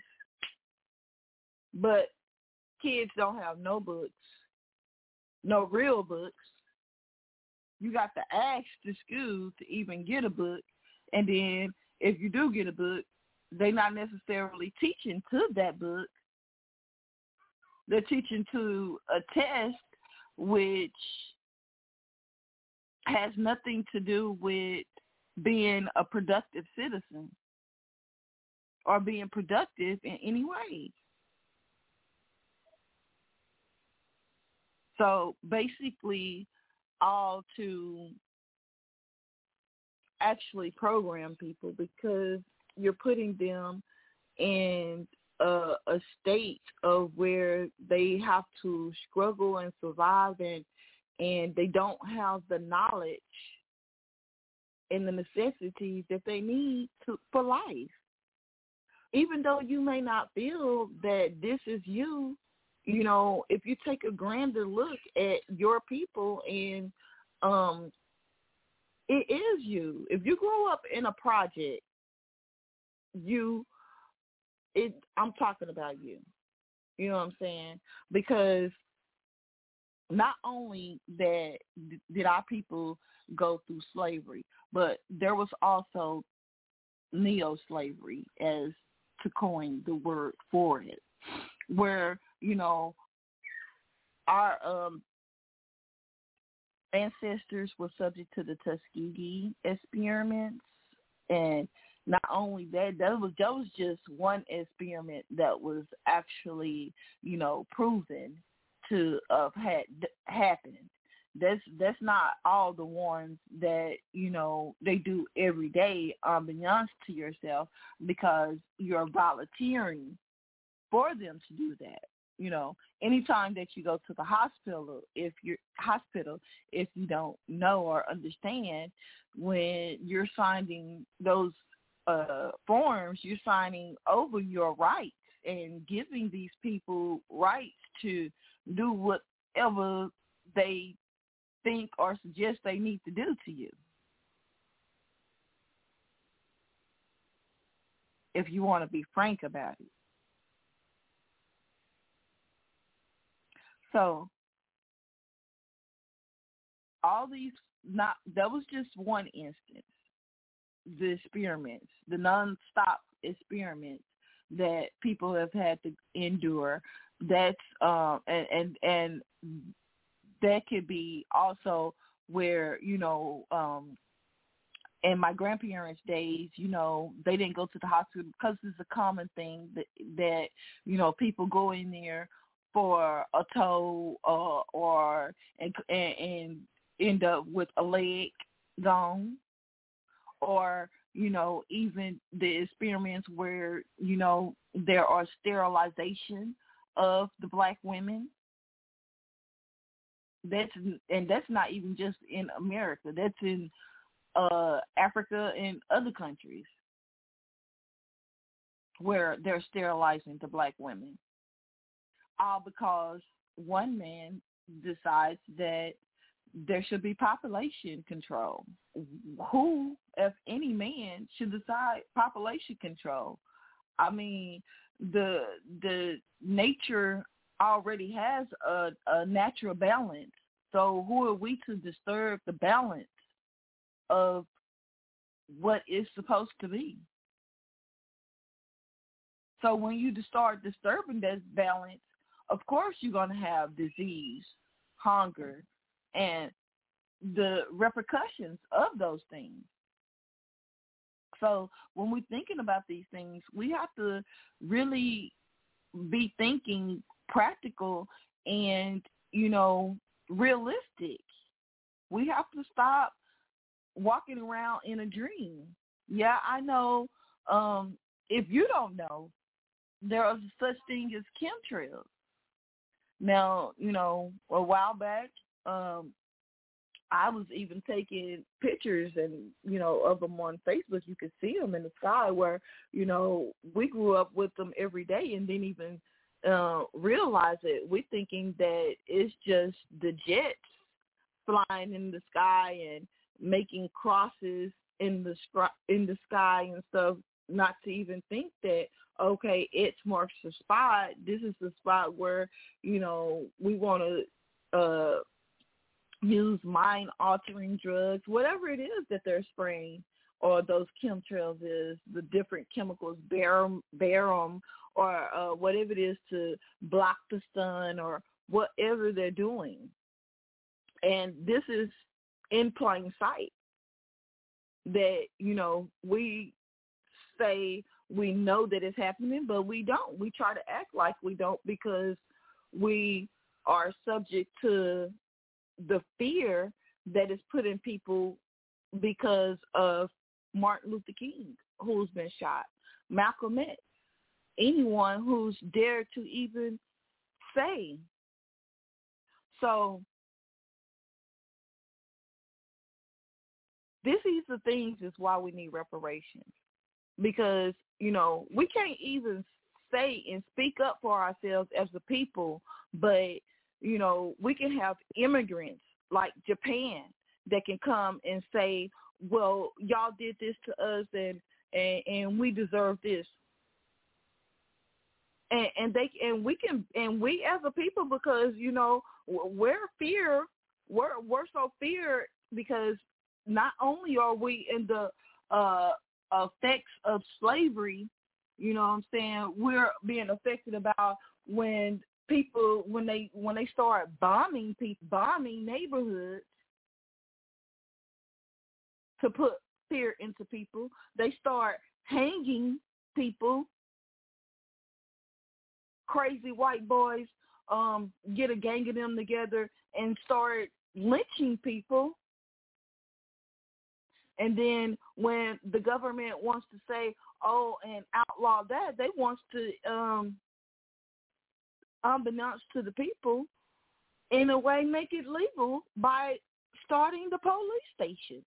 But kids don't have no books, no real books. You got to ask the school to even get a book. And then if you do get a book, they're not necessarily teaching to that book. They're teaching to a test which has nothing to do with being a productive citizen or being productive in any way. So basically, all to actually program people, because you're putting them in a state of where they have to struggle and survive, and they don't have the knowledge and the necessities that they need for life. Even though you may not feel that this is you, you know, if you take a grander look at your people, and it is you. If you grow up in a project, I'm talking about you. You know what I'm saying? Because not only that did our people go through slavery, but there was also neo-slavery, as to coin the word for it, where, you know, our ancestors were subject to the Tuskegee experiments, and not only that, that was just one experiment that was actually, you know, proven to have happened. That's not all the ones that, you know, they do every day, unbeknownst to yourself, because you're volunteering for them to do that. You know, anytime that you go to the hospital, if you don't know or understand, when you're signing those forms, you're signing over your rights and giving these people rights to do whatever they think or suggest they need to do to you. If you want to be frank about it. So all these, that was just one instance. The experiments, the non-stop experiments that people have had to endure. That's and that could be also where, you know, in my grandparents' days, you know, they didn't go to the hospital because it's a common thing that you know, people go in there for a toe or end up with a leg gone, or, you know, even the experiments where, you know, there are sterilization of the black women. That's not even just in America. That's in Africa and other countries where they're sterilizing the black women. All because one man decides that there should be population control. Who, if any man, should decide population control? I mean, the nature already has a natural balance. So who are we to disturb the balance of what is supposed to be? So when you start disturbing that balance, of course you're going to have disease, hunger, and the repercussions of those things. So when we're thinking about these things, we have to really be thinking practical and, you know, realistic. We have to stop walking around in a dream. Yeah, I know. If you don't know, there is such thing as chemtrails. Now, you know, a while back, I was even taking pictures and, you know, of them on Facebook. You could see them in the sky where, you know, we grew up with them every day and didn't even realize it. We're thinking that it's just the jets flying in the sky and making crosses in the sky and stuff, not to even think that, okay, it marks the spot. This is the spot where, you know, we want to use mind-altering drugs, whatever it is that they're spraying, or those chemtrails is, the different chemicals, barium, or whatever it is to block the sun, or whatever they're doing. And this is in plain sight that, you know, we say we know that it's happening, but we don't. We try to act like we don't because we are subject to the fear that is put in people because of Martin Luther King, who's been shot, Malcolm X, anyone who's dared to even say. So these are the things is why we need reparations, because, you know, we can't even say and speak up for ourselves as a people, but, you know, we can have immigrants like Japan that can come and say, well, y'all did this to us and we deserve this. And we as a people, because, you know, we're so feared because not only are we in the effects of slavery, you know what I'm saying, we're being affected about when people, when they start bombing neighborhoods to put fear into people. They start hanging people. Crazy white boys get a gang of them together and start lynching people. And then when the government wants to say, oh, and outlaw that, they want to, unbeknownst to the people, in a way make it legal by starting the police station.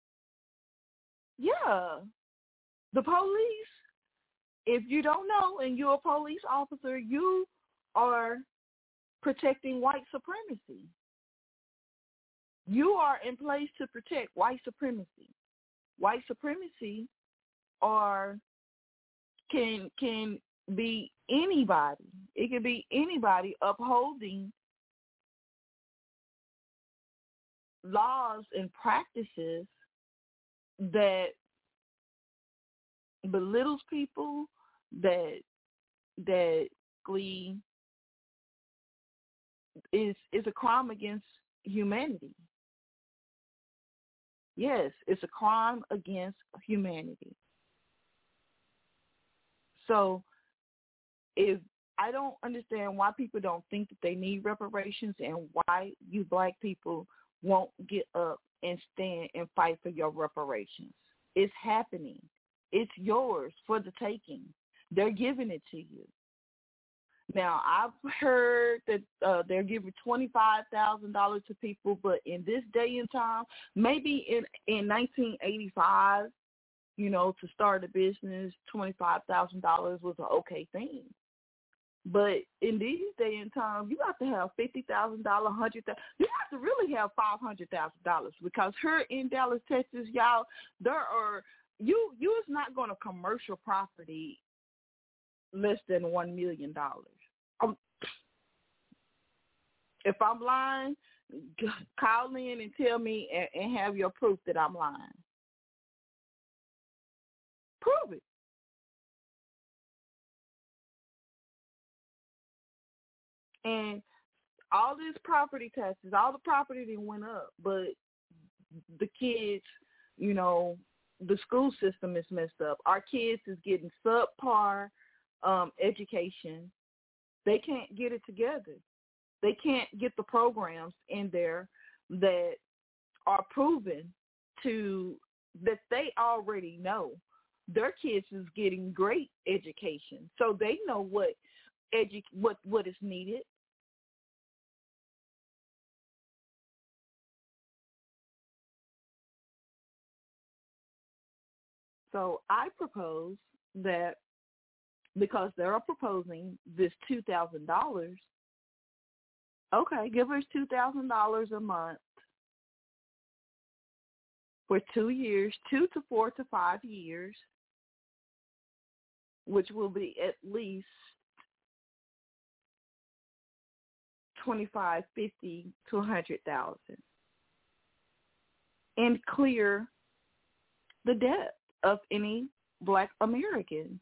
Yeah. The police, if you don't know and you're a police officer, you are protecting white supremacy. You are in place to protect white supremacy. White supremacy can be anybody. It can be anybody upholding laws and practices that belittles people, that is a crime against humanity. Yes, it's a crime against humanity. So if I don't understand why people don't think that they need reparations and why you black people won't get up and stand and fight for your reparations. It's happening. It's yours for the taking. They're giving it to you. Now, I've heard that they're giving $25,000 to people, but in this day and time, maybe in 1985, to start a business, $25,000 was an okay thing. But in these day and time, you have to have $50,000, $100,000. You have to really have $500,000 because here in Dallas, Texas, y'all, you is not going to commercial property less than $1 million. If I'm lying, call in and tell me and have your proof that I'm lying. Prove it. And all these property taxes, all the property that went up, but the kids, the school system is messed up. Our kids is getting subpar education. They can't get it together. They can't get the programs in there that are proven that they already know. Their kids is getting great education, so they know what is needed. So I propose that because they are proposing this $2,000, okay, give us $2,000 a month for 2 years, 2 to 4 to 5 years, which will be at least $25,000, $50,000 to $100,000, and clear the debt of any Black American.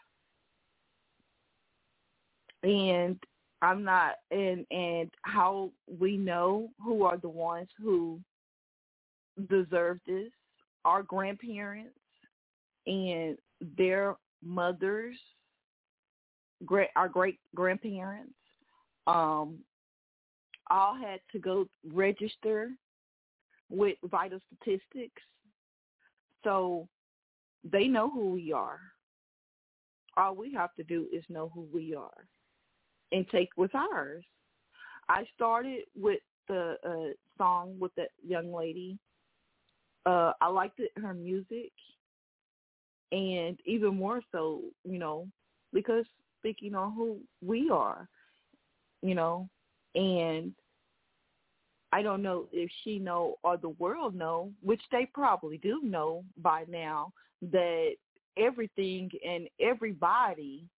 And I'm not, and how we know who are the ones who deserve this, our grandparents and their mothers, our great-grandparents, all had to go register with Vital Statistics. So they know who we are. All we have to do is know who we are and take what's ours. I started with the song with that young lady. I liked her music, and even more so, because speaking on who we are, and I don't know if she know or the world know, which they probably do know by now, that everything and everybody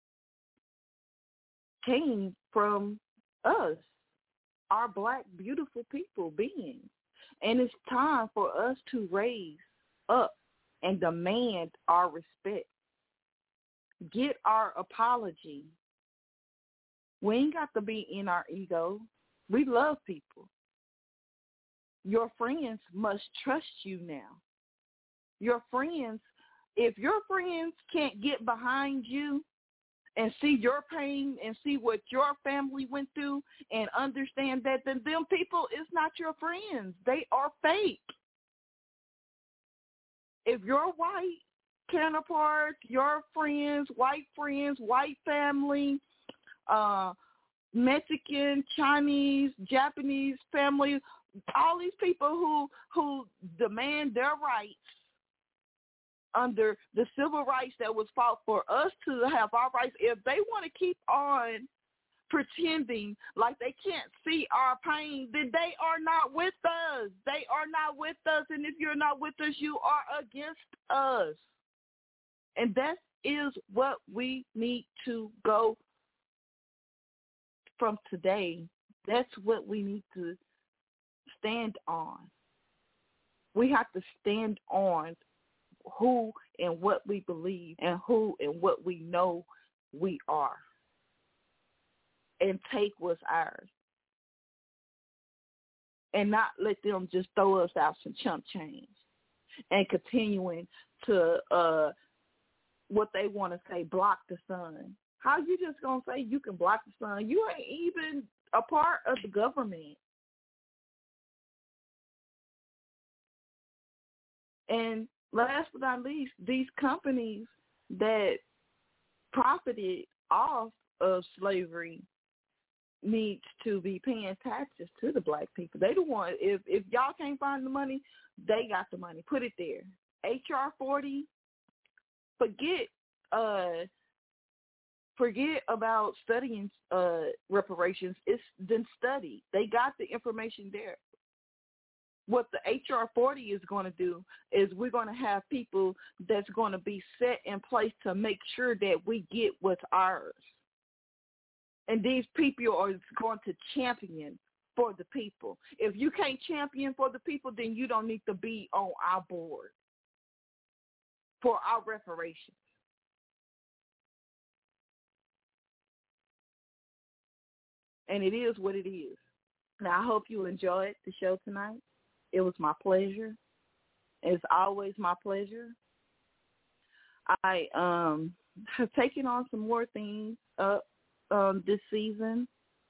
came from us, our Black, beautiful people beings. And it's time for us to raise up and demand our respect. Get our apology. We ain't got to be in our ego. We love people. Your friends must trust you now. Your friends, if your friends can't get behind you and see your pain and see what your family went through and understand that, then them people is not your friends. They are fake. If your white counterpart, your friends, white family, Mexican, Chinese, Japanese families, all these people who demand their rights under the civil rights that was fought for us to have our rights, if they want to keep on pretending like they can't see our pain, then they are not with us. They are not with us. And if you're not with us, you are against us. And that is what we need to go from today. That's what we need to stand on. We have to stand on who and what we believe and who and what we know we are, and take what's ours, and not let them just throw us out some chump change and continuing to what they want to say, block the sun. How you just going to say you can block the sun? You ain't even a part of the government. And last but not least, these companies that profited off of slavery needs to be paying taxes to the black people. They the one, if y'all can't find the money, they got the money. Put it there. HR 40, forget about studying reparations. It's been studied. They got the information there. What the HR 40 is going to do is we're going to have people that's going to be set in place to make sure that we get what's ours. And these people are going to champion for the people. If you can't champion for the people, then you don't need to be on our board for our reparations. And it is what it is. Now, I hope you enjoyed the show tonight. It was my pleasure. It's always my pleasure. I have taken on some more things up this season.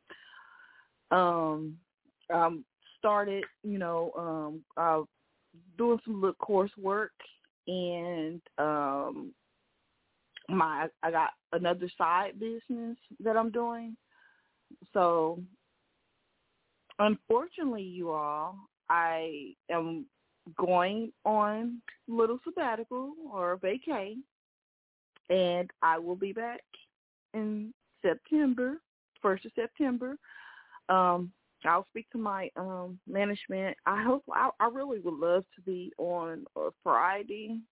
Started, doing some little coursework, and I got another side business that I'm doing. So, unfortunately, you all, I am going on little sabbatical or vacay, and I will be back in September, 1st of September. I'll speak to my management. I really would love to be on a Friday,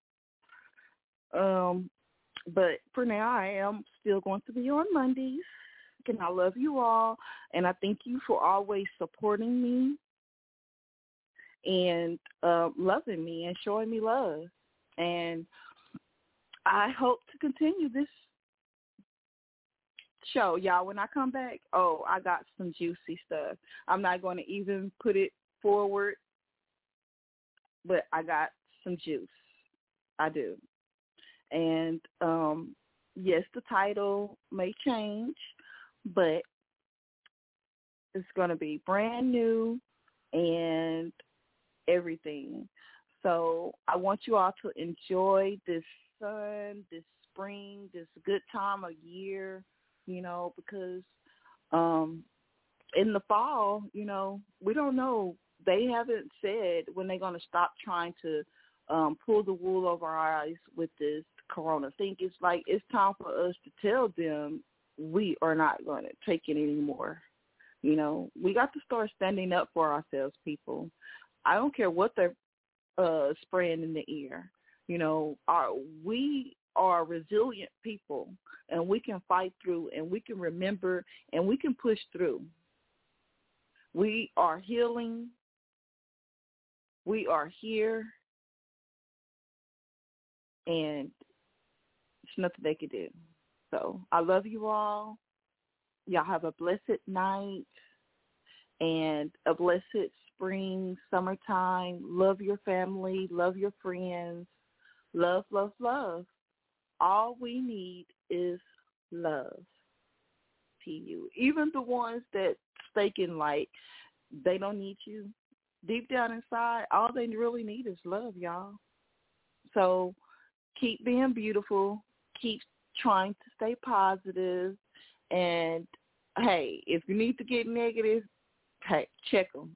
but for now I am still going to be on Mondays. And I love you all, and I thank you for always supporting me and loving me and showing me love. And I hope to continue this show, y'all. When I come back, I got some juicy stuff. I'm not going to even put it forward, but I got some juice. I do. And yes, the title may change, but it's going to be brand new and everything. So I want you all to enjoy this sun, this spring, this good time of year, because in the fall, we don't know. They haven't said when they're going to stop trying to pull the wool over our eyes with this corona thing. It's like it's time for us to tell them we are not going to take it anymore. We got to start standing up for ourselves, people. I don't care what they're spraying in the air. We are resilient people, and we can fight through, and we can remember, and we can push through. We are healing. We are here, and it's nothing they can do. So I love you all. Y'all have a blessed night and a blessed spring, summertime. Love your family. Love your friends. Love, love, love. All we need is love. P.U. Even the ones that staking like they don't need you, deep down inside, all they really need is love, y'all. So keep being beautiful. Keep trying to stay positive, and hey, if you need to get negative, hey, check them.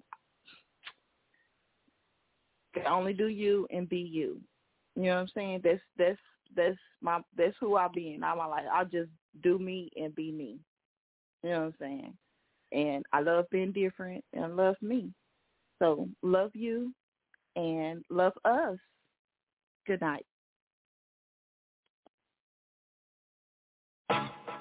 Can only do you and be you. You know what I'm saying? That's who I be in all my life. I just do me and be me. You know what I'm saying? And I love being different and love me. So love you and love us. Good night.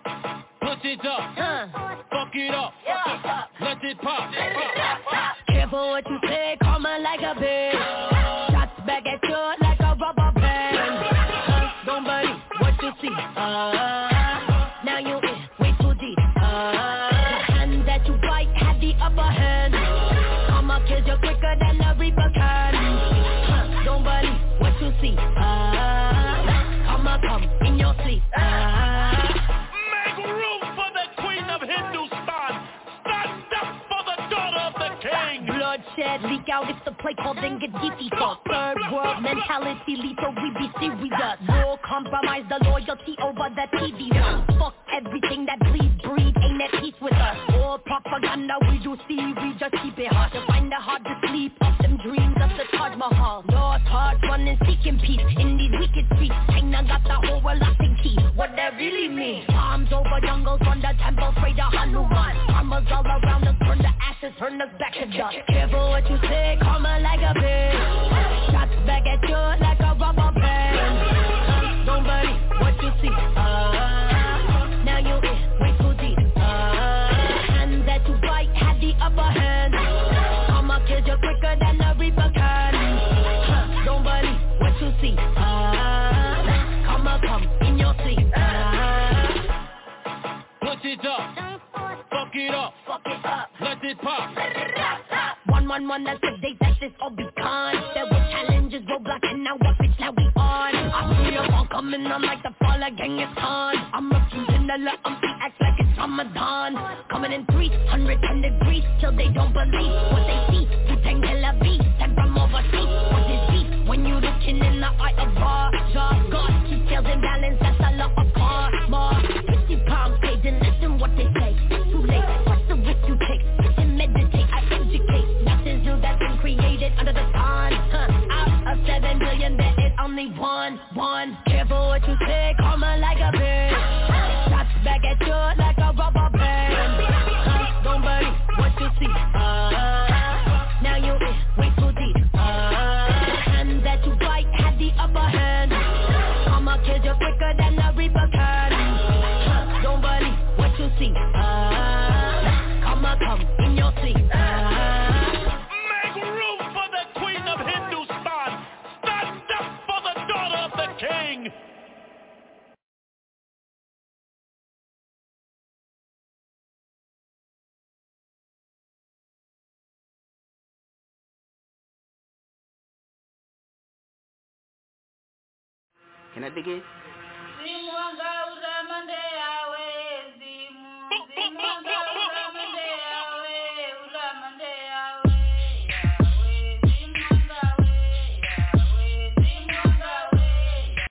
Push it up, fuck it up, let it pop. Careful what you say, karma like a bitch. Shots back at you like a rubber band. Don't believe what you see. Now you in way too deep. The hand that you bite had the upper hand. Karma kills you quicker than the reaper can. Don't believe what you see. Karma come in your sleep. Make room for the queen of Hindustan. Stand up for the daughter of the king. Bloodshed leak out if the play called then get deepy. Third world mentality lethal, we be serious. War compromise the loyalty over the TV. Fuck everything that bleeds, breathe, ain't at peace with us. All propaganda we do see, we just keep it hard. To find it hard to sleep off them dreams of the Taj Mahal. Lost hearts running, seeking peace in these wicked streets. China got the whole world locked in key. What that really mean? Arms over jungles from the temple, afraid of Hanuman. Armors all around us, turn to ashes, turn us back to dust. Careful what you say, karma like a bitch. Shots back at you like a rubber band. Don't believe what you see. Now you in way too deep. Hand that you bite had the upper hand. Karma kills you quicker than the reaper can. Don't believe what you see. Karma come in your sleep. Push it up, fuck it up, let it pop. 111, that's the date that this all be gone. There were challenges, roadblocks, and now what bitch now we on. I see them all coming on like the fall of Genghis Khan. I'm refusing to let them act like it's Ramadan. Coming in 310 degrees till they don't believe what they see. You tank hella beat, sent from overseas. What is beat when you looking in the eye of Raja? God keep tails in balance, that's a lot of karma. 50 pounds paid and listen what they say. Too late, what's the risk you take? And meditate, I educate. Nothing's new that's been created under the sun. Out of 7 billion, there is only one. Careful what you say, karma like a bitch. Shots back at you like a rubber band. Don't believe what you see. Now you in way too deep. Hand that you bite had the upper hand. Karma kills you quicker than the reaper can. Don't believe what you see. Karma come in your sleep. Make room for the queen of Hindustan. Stand up for the daughter of the king. Can I begin?